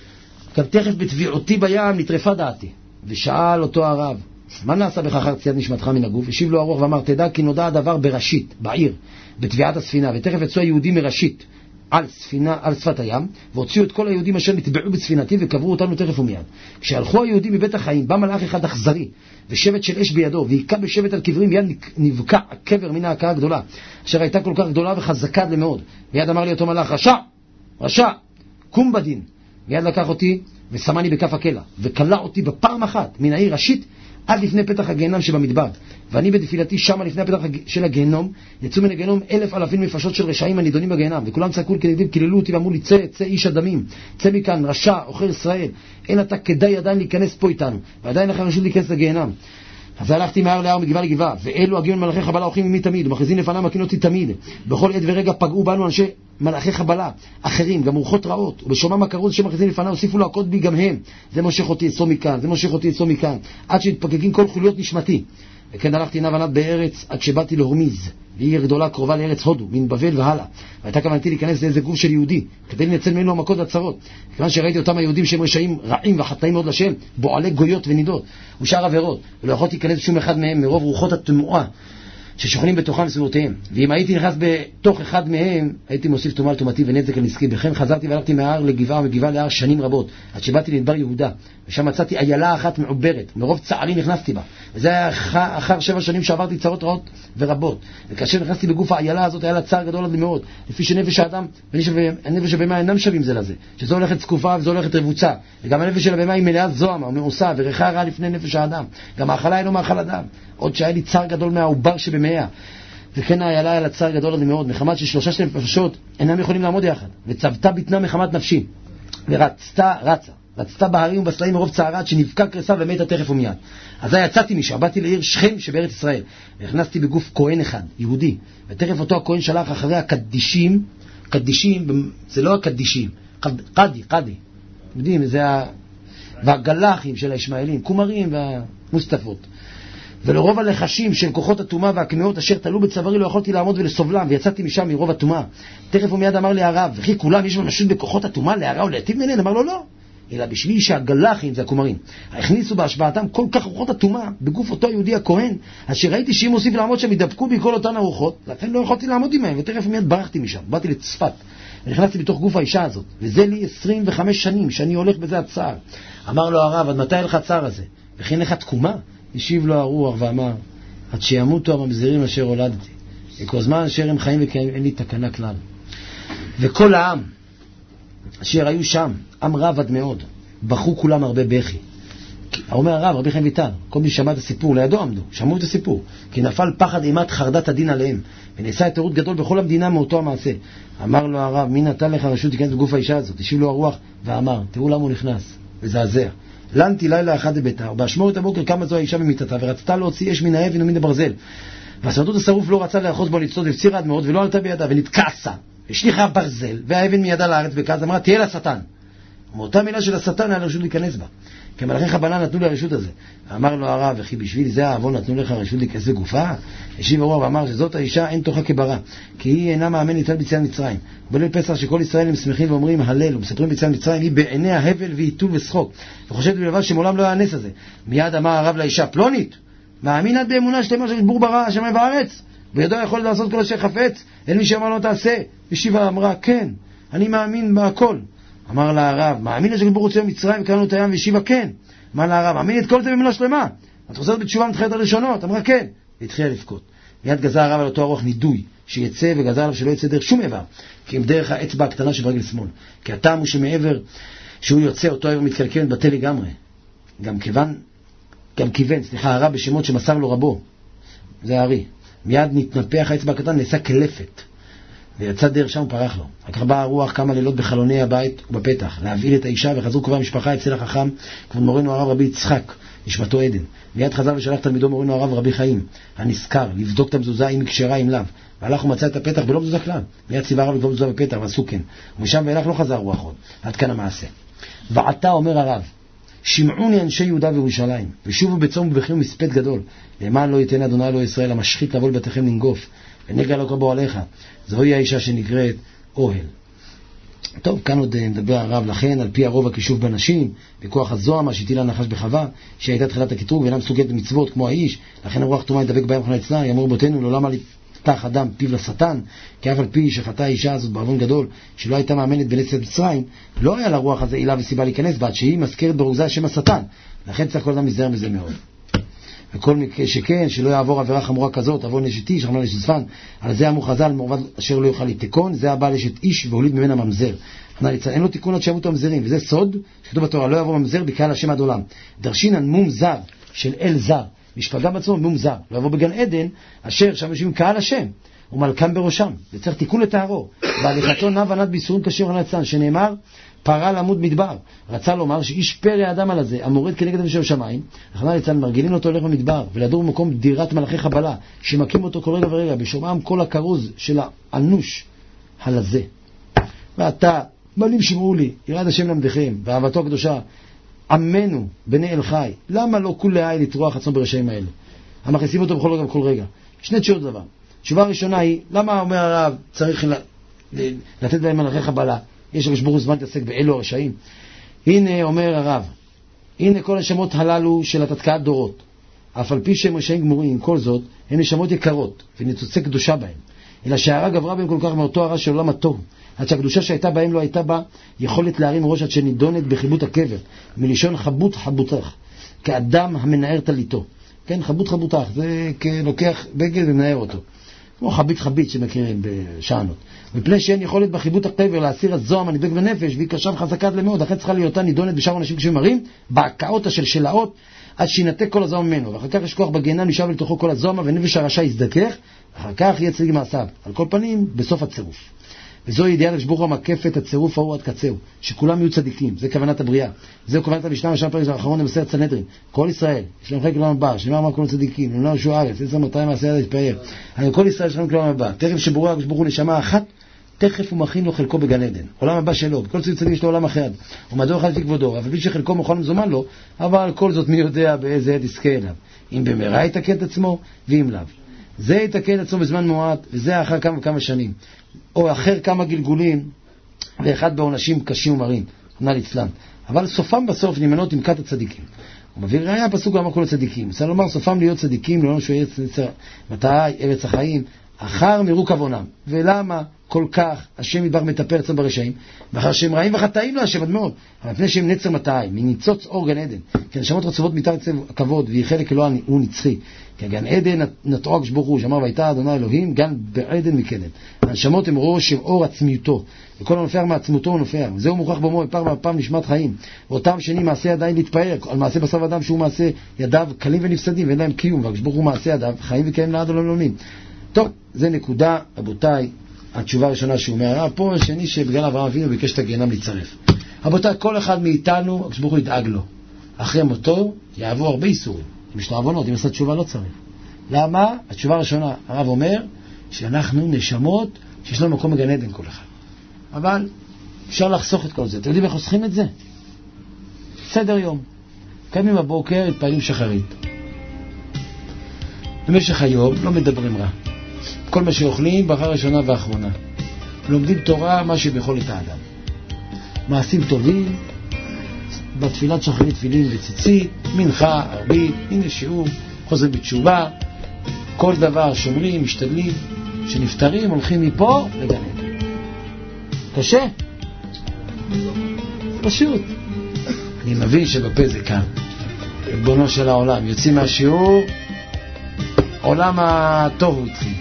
גם תכף בתביעותי בים נטרפה דעתי. ושאל אותו הרב, מה נעשה בך אחר ציית נשמתך מן הגוף? השיב לו הרוח ואמר, תדע כי נודע הדבר בראשית, בעיר, בתביעת הספינה, ותכף יצאו היהודים מראשית על ספינה, על שפת הים, והוציאו את כל היהודים אשר נטבעו בספינתי וקברו אותנו תכף ומיד. כשהלכו היהודים מבית החיים, בא מלאך אחד אכזרי, ושבט של אש בידו, והיכה בשבט על קברים, מיד נבקע הקבר מן ההכאה הגדולה, אשר הייתה כל כך גדולה וחזקה למאוד. מיד אמר לי אותו מלאך, רשע, רשע, קום בדין. מיד לקח אותי ושמני בכף הקלע, וקלע אותי בפעם אחת מן העיר ראשית עד לפני פתח הגיהנם שבמדבר. ואני בתפילתי שמה לפני הפתח של הגיהנום, יצאו מן הגיהנום אלף אלפים נפשות של רשעים הנידונים בגיהנם, וכולם צעקו כנגדי, קיללו אותי ואמרו לי, צא, צא איש הדמים, צא מכאן, רשע, עוכר ישראל, אין אתה כדאי עדיין להיכנס פה איתנו, ועדיין לך רשות להיכנס לגיהנם. אז הלכתי מהר להר מגבעה לגבעה, ואלו הגיון מלאכי חבלה הולכים ממי תמיד, ומכריזים לפניו מכים אותי תמיד. בכל עת ורגע פגעו בנו אנשי מלאכי חבלה אחרים, גם רוחות רעות, ובשומם הכרוז שמכריזים לפניו הוסיפו להכות בי גם הם. זה מושך אותי אצאו מכאן, זה מושך אותי אצאו מכאן, עד שהתפקקים כל חוליות נשמתי. וכן הלכתי נע ונד בארץ עד שבאתי להורמיז, והיא גדולה קרובה לארץ הודו, מן בבל והלאה. והייתה כוונתי להיכנס לאיזה גוף של יהודי, כדי לנצל ממנו המכות והצרות. כיוון שראיתי אותם היהודים שהם רשעים רעים וחטאים מאוד לשם, בועלי גויות ונידות ושאר עבירות, ולא יכולתי להיכנס שום אחד מהם מרוב רוחות התמועה ששוכנים בתוכם סביבותיהם. ואם הייתי נכנס בתוך אחד מהם, הייתי מוסיף תומה על תומתי ונזק על נזקי. בכן חזרתי והלכתי מההר לגבעה ומגבעה להר שנים רבות, עד שבאתי לדבר יהודה, ושם מצאתי איילה אחת מעוברת, מרוב צערי נכנסתי בה. וזה היה אחר שבע שנים שעברתי צרות רעות ורבות. וכאשר נכנסתי בגוף האיילה הזאת, היה לה צער גדול עד מאוד, לפי שנפש האדם והנפש הבהמה אינם שווים זה לזה, שזו הולכת זקופה וזו הולכת רבוצה, וגם הנפש של הבהמה היא מלאה זוהמה ומעושה וריחה רע לפני נפש האדם. גם האכלה אינו מאכל אדם, עוד שהיה לי צער גדול מהעובר שבמאה. וכן האיילה היה לה צער גדול עד מאוד, מחמת ששלושה שתי נפשות אינם יכולים לעמוד יחד, וצבתה בטנה מחמת נפשי, ורצתה, רצה רצתה בהרים ובסלעים מרוב צערה עד שנבקע קרסה ומתה תכף ומיד. אז יצאתי משם, באתי לעיר שכם שבארץ ישראל, והכנסתי בגוף כהן אחד, יהודי, ותכף אותו הכהן שלח אחרי הקדישים. קדישים זה לא הקדישים, קדי, קדי, יודעים, זה ה... והגלחים של הישמעאלים, קומרים והמוסטפות. ולרוב הלחשים של כוחות הטומאה והקמאות אשר תלו בצווארי לא יכולתי לעמוד ולסובלם, ויצאתי משם מרוב הטומאה. תכף ומיד אמר לי הרב, וכי כולם יש ממשות בכוחות הטומאה להרע ולהטיב מנהל? אמר לו לא, אלא בשביל שהגלחים זה הקומרים הכניסו בהשפעתם כל כך רוחות הטומאה בגוף אותו יהודי הכהן, אשר ראיתי שאם מוסיף לעמוד שהם ידבקו בי כל אותן הרוחות, לכן לא יכולתי לעמוד עמהם, ותכף ומיד ברחתי משם, באתי לצפת ונכנסתי בתוך גוף האישה הזאת, וזה לי עשרים וחמש שנים שאני הולך בזה הצער. אמר לו הרב, עד מתי לך הצער הזה? וכן לך תקומה? השיב לו הרוח ואמר, עד שימותו הממזרים אשר הולדתי, וכל זמן אשר הם חיים וקיימים אין לי תקנה כלל. וכל העם אשר היו שם, עם רב עד מאוד, בכו כולם הרבה בכי. אומר הרב, רבי חיים ויטל, כל מי שמע את הסיפור, לידו עמדו, שמעו את הסיפור, כי נפל פחד אימת חרדת הדין עליהם, ונעשה התירוץ גדול בכל המדינה מאותו המעשה. אמר לו הרב, מי נתן לך רשות להיכנס בגוף האישה הזאת? השיב לו הרוח ואמר, תראו למה הוא נכנס, וזעזע. לנתי לילה אחד לביתה, ובאשמורת הבוקר קמה זו האישה ממיטתה, ורצתה להוציא אש מן האבן ומן הברזל. והסרטוט השרוף לא רצה לאחוז בו לצוד, והפצירה עד מאוד, ולא עלתה בידה, ונתכעסה. השליחה הברזל, והאבן מידה לארץ בכעס, אמרה, תהיה לשטן. ומאותה מילה של השטן היה לרשות להיכנס בה. כי מלאכי חבלה נתנו לי הרשות הזה. אמר לו הרב, וכי בשביל זה העוון נתנו לך הרשות להיכנס בגופה? השיב הרוח ואמר שזאת האישה אין תוכה כברה, כי היא אינה מאמן ליטול ביציאת מצרים. בליל פסח שכל ישראל הם שמחים ואומרים הלל ומספרים ביציאת מצרים, היא בעיניה הבל ועיתול ושחוק, וחושבת בלבד שמעולם לא היה הנס הזה. מיד אמר הרב לאישה, פלונית, מאמינת באמונה שלמה של בור ברא השמיים והארץ? בידו יכול לעשות כל אשר חפץ, אין מי שאמר לו תעשה. ושיבה אמרה, כן, אני מאמין בהכל. אמר לה הרב, מאמין לשקל ברוך הוא מצרים וקראנו את הים? ושיבה כן. אמר לה הרב, מאמין את כל זה במלה שלמה. את חוזרת בתשובה מתחילת הראשונות? אמרה כן. והתחילה לבכות. מיד גזר הרב על אותו הרוח נידוי, שיצא וגזר עליו שלא יצא דרך שום איבר, כי אם דרך האצבע הקטנה שברגל שמאל. כי הטעם הוא שמעבר שהוא יוצא, אותו עבר מתקלקל מתבטל לגמרי. גם כיוון, גם כיוון, סליחה, הרב בשמות שמסר לו רבו. זה הארי. מיד נתנפח האצבע הקטן, נעשה כלפת. ויצא דרך שם ופרח לו. רק באה הרוח כמה לילות בחלוני הבית ובפתח, להבעיל את האישה, וחזרו קרובי המשפחה אצל החכם, כבוד מורנו הרב רבי יצחק, נשמתו עדן. מיד חזר ושלח תלמידו מורנו הרב רבי חיים, הנזכר, לבדוק את המזוזה אם היא כשרה אם לאו. והלך ומצא את הפתח בלא מזוזה כלל. מיד ציווה הרב לבדוק מזוזה בפתח, ועשו כן. ומשם ואילך לא חזר רוח עוד. עד כאן המעשה. ועתה אומר הרב, שמעוני אנשי יהודה וירושלים, ושובו בצום ובחיום מספד גדול, למען לא ייתן אדוני אלוהי ישראל המשחית לבוא לבתיכם לנגוף, ונגע לא קבו עליך. זוהי האישה שנקראת אוהל. טוב, כאן עוד מדבר הרב, לכן על פי הרוב הכישוף בנשים, בכוח הזוהמה שהטילה נחש בחווה, שהייתה תחילת הקטרוג ואינה מסוגלת במצוות כמו האיש, לכן הרוח תומה ידבק בהם חנה אצלה, יאמר רבותינו, לעולם אל יפתח אדם פיו לשטן, כי אף על פי שחטא האישה הזאת בעוון גדול, שלא הייתה מאמנת בנצח מצרים, לא היה לרוח הזה עילה וסיבה להיכנס בה, שהיא מזכרת ברוגזה שם השטן. לכן צריך כל אדם להיזהר בזה מאוד. וכל מקרה שכן, שלא יעבור עבירה חמורה כזאת, עבור נשת איש, רחמנא ליצלן זפן, על זה אמרו חז"ל, מעובד אשר לא יוכל לתקון, זה הבא לאשת איש והוליד ממנה ממזר. אין לו תיקון עד שימותו המזרים, וזה סוד שכתוב בתורה, לא יעבור ממזר בקהל השם עד עולם. דרשינן מום זר של אל זר, משפגם בעצמו מום זר, לא יעבור בגן עדן, אשר שם יושבים קהל השם, ומלכם בראשם, וצריך תיקון לתארו. והליכתו נע ונד ביסורים קשים רחמנא ליצלן, שנאמר, פרה למוד מדבר. רצה לומר שאיש פרא האדם על הזה, המורד כנגד אנשי השמיים, רחמנא ליצלן, מרגילים אותו הולך במדבר, ולדור במקום דירת מלאכי חבלה, שמקים אותו כל רגע ורגע, בשומעם כל הכרוז של האנוש הלזה. ועתה, בנים שמעו לי, ירד השם למדכם, ואהבתו הקדושה, עמנו בני אל חי. למה לא כולי העי לטרוח עצמו ברשעים האלה? המכניסים אותו בכל רגע ובכל רגע. שני תשובות דבר. תשובה הראשונה היא, למה אומר הרב צריך לתת להם מלאכי חבלה? יש הקדוש ברוך הוא זמן להתעסק באלו הרשעים. הנה אומר הרב, הנה כל השמות הללו של התתקעת דורות, אף על פי שהם רשעים גמורים, כל זאת הן נשמות יקרות וניצוצי קדושה בהם, אלא שהרע גברה בהם כל כך מאותו הרע של עולם התוהו, עד שהקדושה שהייתה בהם לא הייתה בה יכולת להרים ראש עד שנידונת בחיבוט הקבר, מלישון חבוט חבוטך, כאדם המנער תליתו. כן, חבוט חבוטך, זה לוקח בגד ומנער אותו, כמו חבית חבית שמכירים בשענות. מפני שאין יכולת בחיבוט הקבר להסיר הזוהם הנדבק בנפש, והיא קשה וחזקה עד למאוד, אחרי צריכה להיותה נידונת בשאר אנשים כשמרים, בהקאות של שלאות, עד שינתק כל הזוהם ממנו, ואחר כך יש כוח בגיהנום נשאב לתוכו כל הזוהם, ונפש הרשע יזדכך, אחר כך יהיה צדיק מעשיו. על כל פנים, בסוף הצירוף. וזו ידיעה לשבוך המקף את הצירוף ההוא עד קצהו, שכולם יהיו צדיקים, זה כוונת הבריאה. זהו כוונת המשנה משנה פרק האחרון במסכת סנהדרין. כל ישראל, יש להם חלק לעולם הבא, שנאמר מה כל צדיקים, נאמר שהוא הארץ, עשר מאתיים מעשה יד להתפאר. אבל כל ישראל יש להם לעולם הבא. תכף שבורא הקדוש הוא נשמה אחת, תכף הוא מכין לו חלקו בגן עדן. עולם הבא שלו, כל צדיק יש לו עולם אחר. ומדוע אחד לפי כבודו, אבל בלי שחלקו מוכן מזומן לו, אבל כל זאת מי יודע באיזה עת יזכה אליו. אם במהרה יתקן את עצמו, ואם לאו. זה יתקן את עצמו בזמן מועט, וזה אחר כמה וכמה שנים. או אחר כמה גלגולים, ואחד בעונשים קשים ומרים, רחמנא ליצלן. אבל סופם בסוף נמנות עם כת הצדיקים. הוא מביא ראיה פסוק אמר כל הצדיקים. צריך לומר סופם להיות צדיקים, לא נשו ארץ נצר, מתי ארץ החיים, אחר מירוק עוונם. ולמה כל כך השם ידבר מטפל אצלם ברשעים? ואחר שהם רעים וחטאים להשם עד מאוד. אבל מפני שהם נצר מתי, מניצוץ אור גן עדן. כי הנשמות רצובות מתחת הכבוד, והיא חלק אלוה הוא נצחי. כי גן עדן נטעו הקדוש ברוך הוא, שאמר והייתה אדוני אלוהים, גן בעדן מקדם. הנשמות הם ראש של אור עצמיותו, וכל הנופר מעצמותו הוא נופר. זהו מוכח במו פעם והפעם נשמת חיים. ואותם שני מעשה ידיים להתפאר, על מעשה בשר אדם שהוא מעשה ידיו קלים ונפסדים, ואין להם קיום, והקדוש ברוך הוא מעשה ידיו חיים וקיים לעד עולם עולמים. טוב, זה נקודה, רבותיי, התשובה הראשונה שהוא אומר, פה השני שבגלל אברהם אבינו ביקש את הגיהנום להצטרף. רבותיי, כל אחד מאיתנו, הקדוש ברוך הוא ידאג לו. אחרי מותו יעבור הרבה איסורים. אם יש לו עוונות, אם עשה תשובה לא צריך. למה? התשובה הראשונה, הרב אומר, שאנחנו נשמות שיש לנו מקום בגן עדן כל אחד. אבל אפשר לחסוך את כל זה. אתם יודעים איך חוסכים את זה? סדר יום. קמים בבוקר, התפעלים שחרית. במשך היום לא מדברים רע. כל מה שאוכלים ברכה ראשונה ואחרונה. לומדים תורה מה שביכולת האדם. מעשים טובים, בתפילת שחרית תפילין וציצית, מנחה, ערבית, הנה שיעור, חוזר בתשובה, כל דבר שומרים, משתדלים, שנפטרים, הולכים מפה לגן עדן. קשה? פשוט. אני מבין שבפה זה כאן. ריבונו של העולם, יוצאים מהשיעור, עולם הטוב הוא התחיל.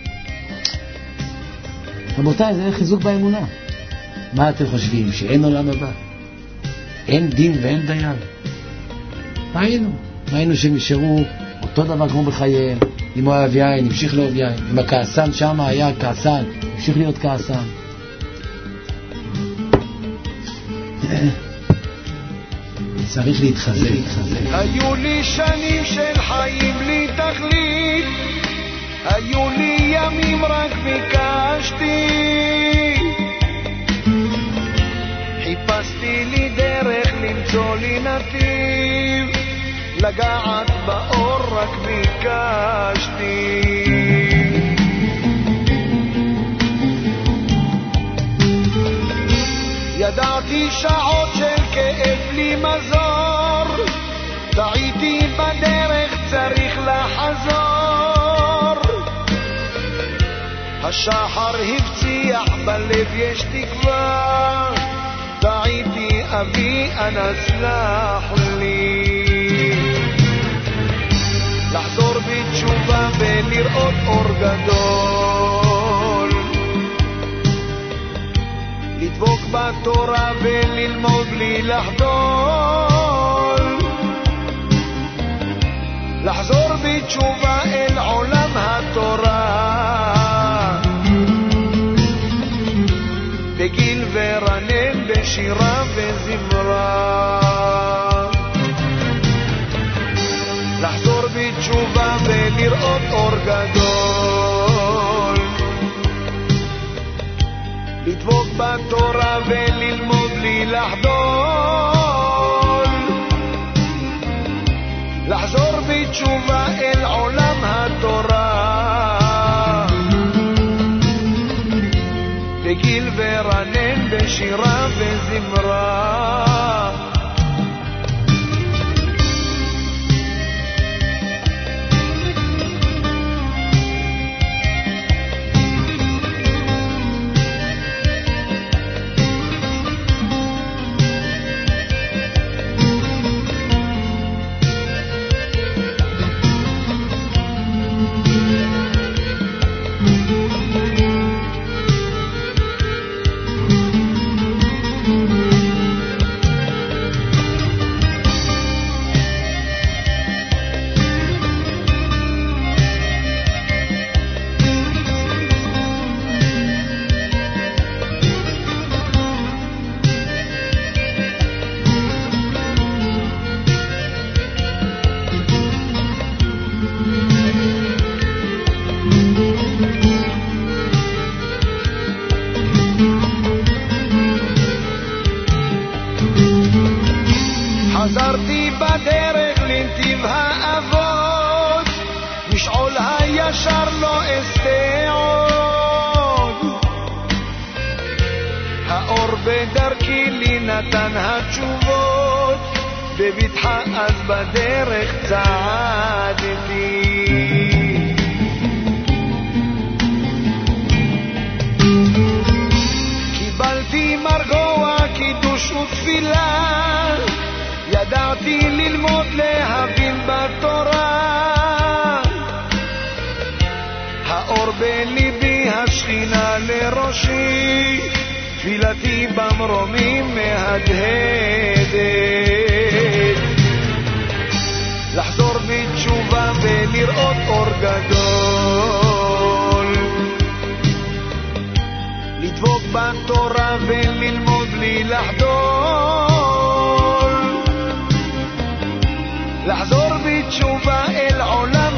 רבותיי, זה חיזוק באמונה. מה אתם חושבים? שאין עולם הבא? אין דין ואין דיין? מה היינו? מה היינו שהם נשארו אותו דבר כמו בחייהם? אם הוא אוהב יין, המשיך לאהוב יין. אם הכעסן שם היה כעסן, המשיך להיות כעסן. צריך להתחזק. היו לי שנים של חיים בלי תכלית, היו לי ימים רק ביקשתי, חיפשתי לי דרך למצוא לי נתיב, לגעת באור רק ביקשתי. ידעתי שעות של כאב בלי מזור, טעיתי בדרך צריך לחזור, השחר הבציח בלב יש תקווה, טעיתי אבי אנא סלח לי, לחזור בתשובה ולראות אור גדול, לדבוק בתורה וללמוד בלי לחדול, לחזור בתשובה אל עולם התורה, בגיל ורנן בשירה וזמרה, לחזור בתשובה ולראות אור גדול, לדבוק בתורה וללמוד בלי לחדול, לחזור בתשובה אל עולם התורה, בגיל ורנן בשירה וזמרה. חזרתי בדרך לנתיב האבות, משעול הישר לא אסתה עוד, האור בדרכי לי נתן התשובות, בבטחה אז בדרך צעדתי, קיבלתי מרגוע קידוש ותפילה, ידעתי ללמוד להבין בתורה, האור בליבי השכינה לראשי, תפילתי במרומים מהדהדת, לחזור בתשובה ולראות אור גדול, לדבוק בתורה וללמוד בלי לחדול, לחזור בתשובה אל עולם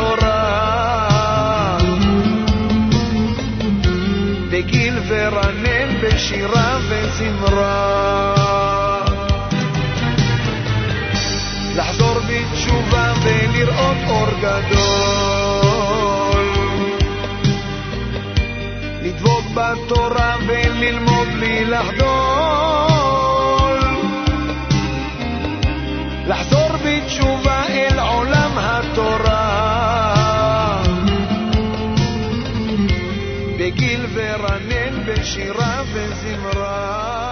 התורה, בגיל ורנן בשירה וזמרה, לחזור בתשובה ולראות אור גדול, לדבוק בתורה וללמוד בלי לחדול, לחזור בתשובה אל עולם התורה, לרנן בשירה וזמרה.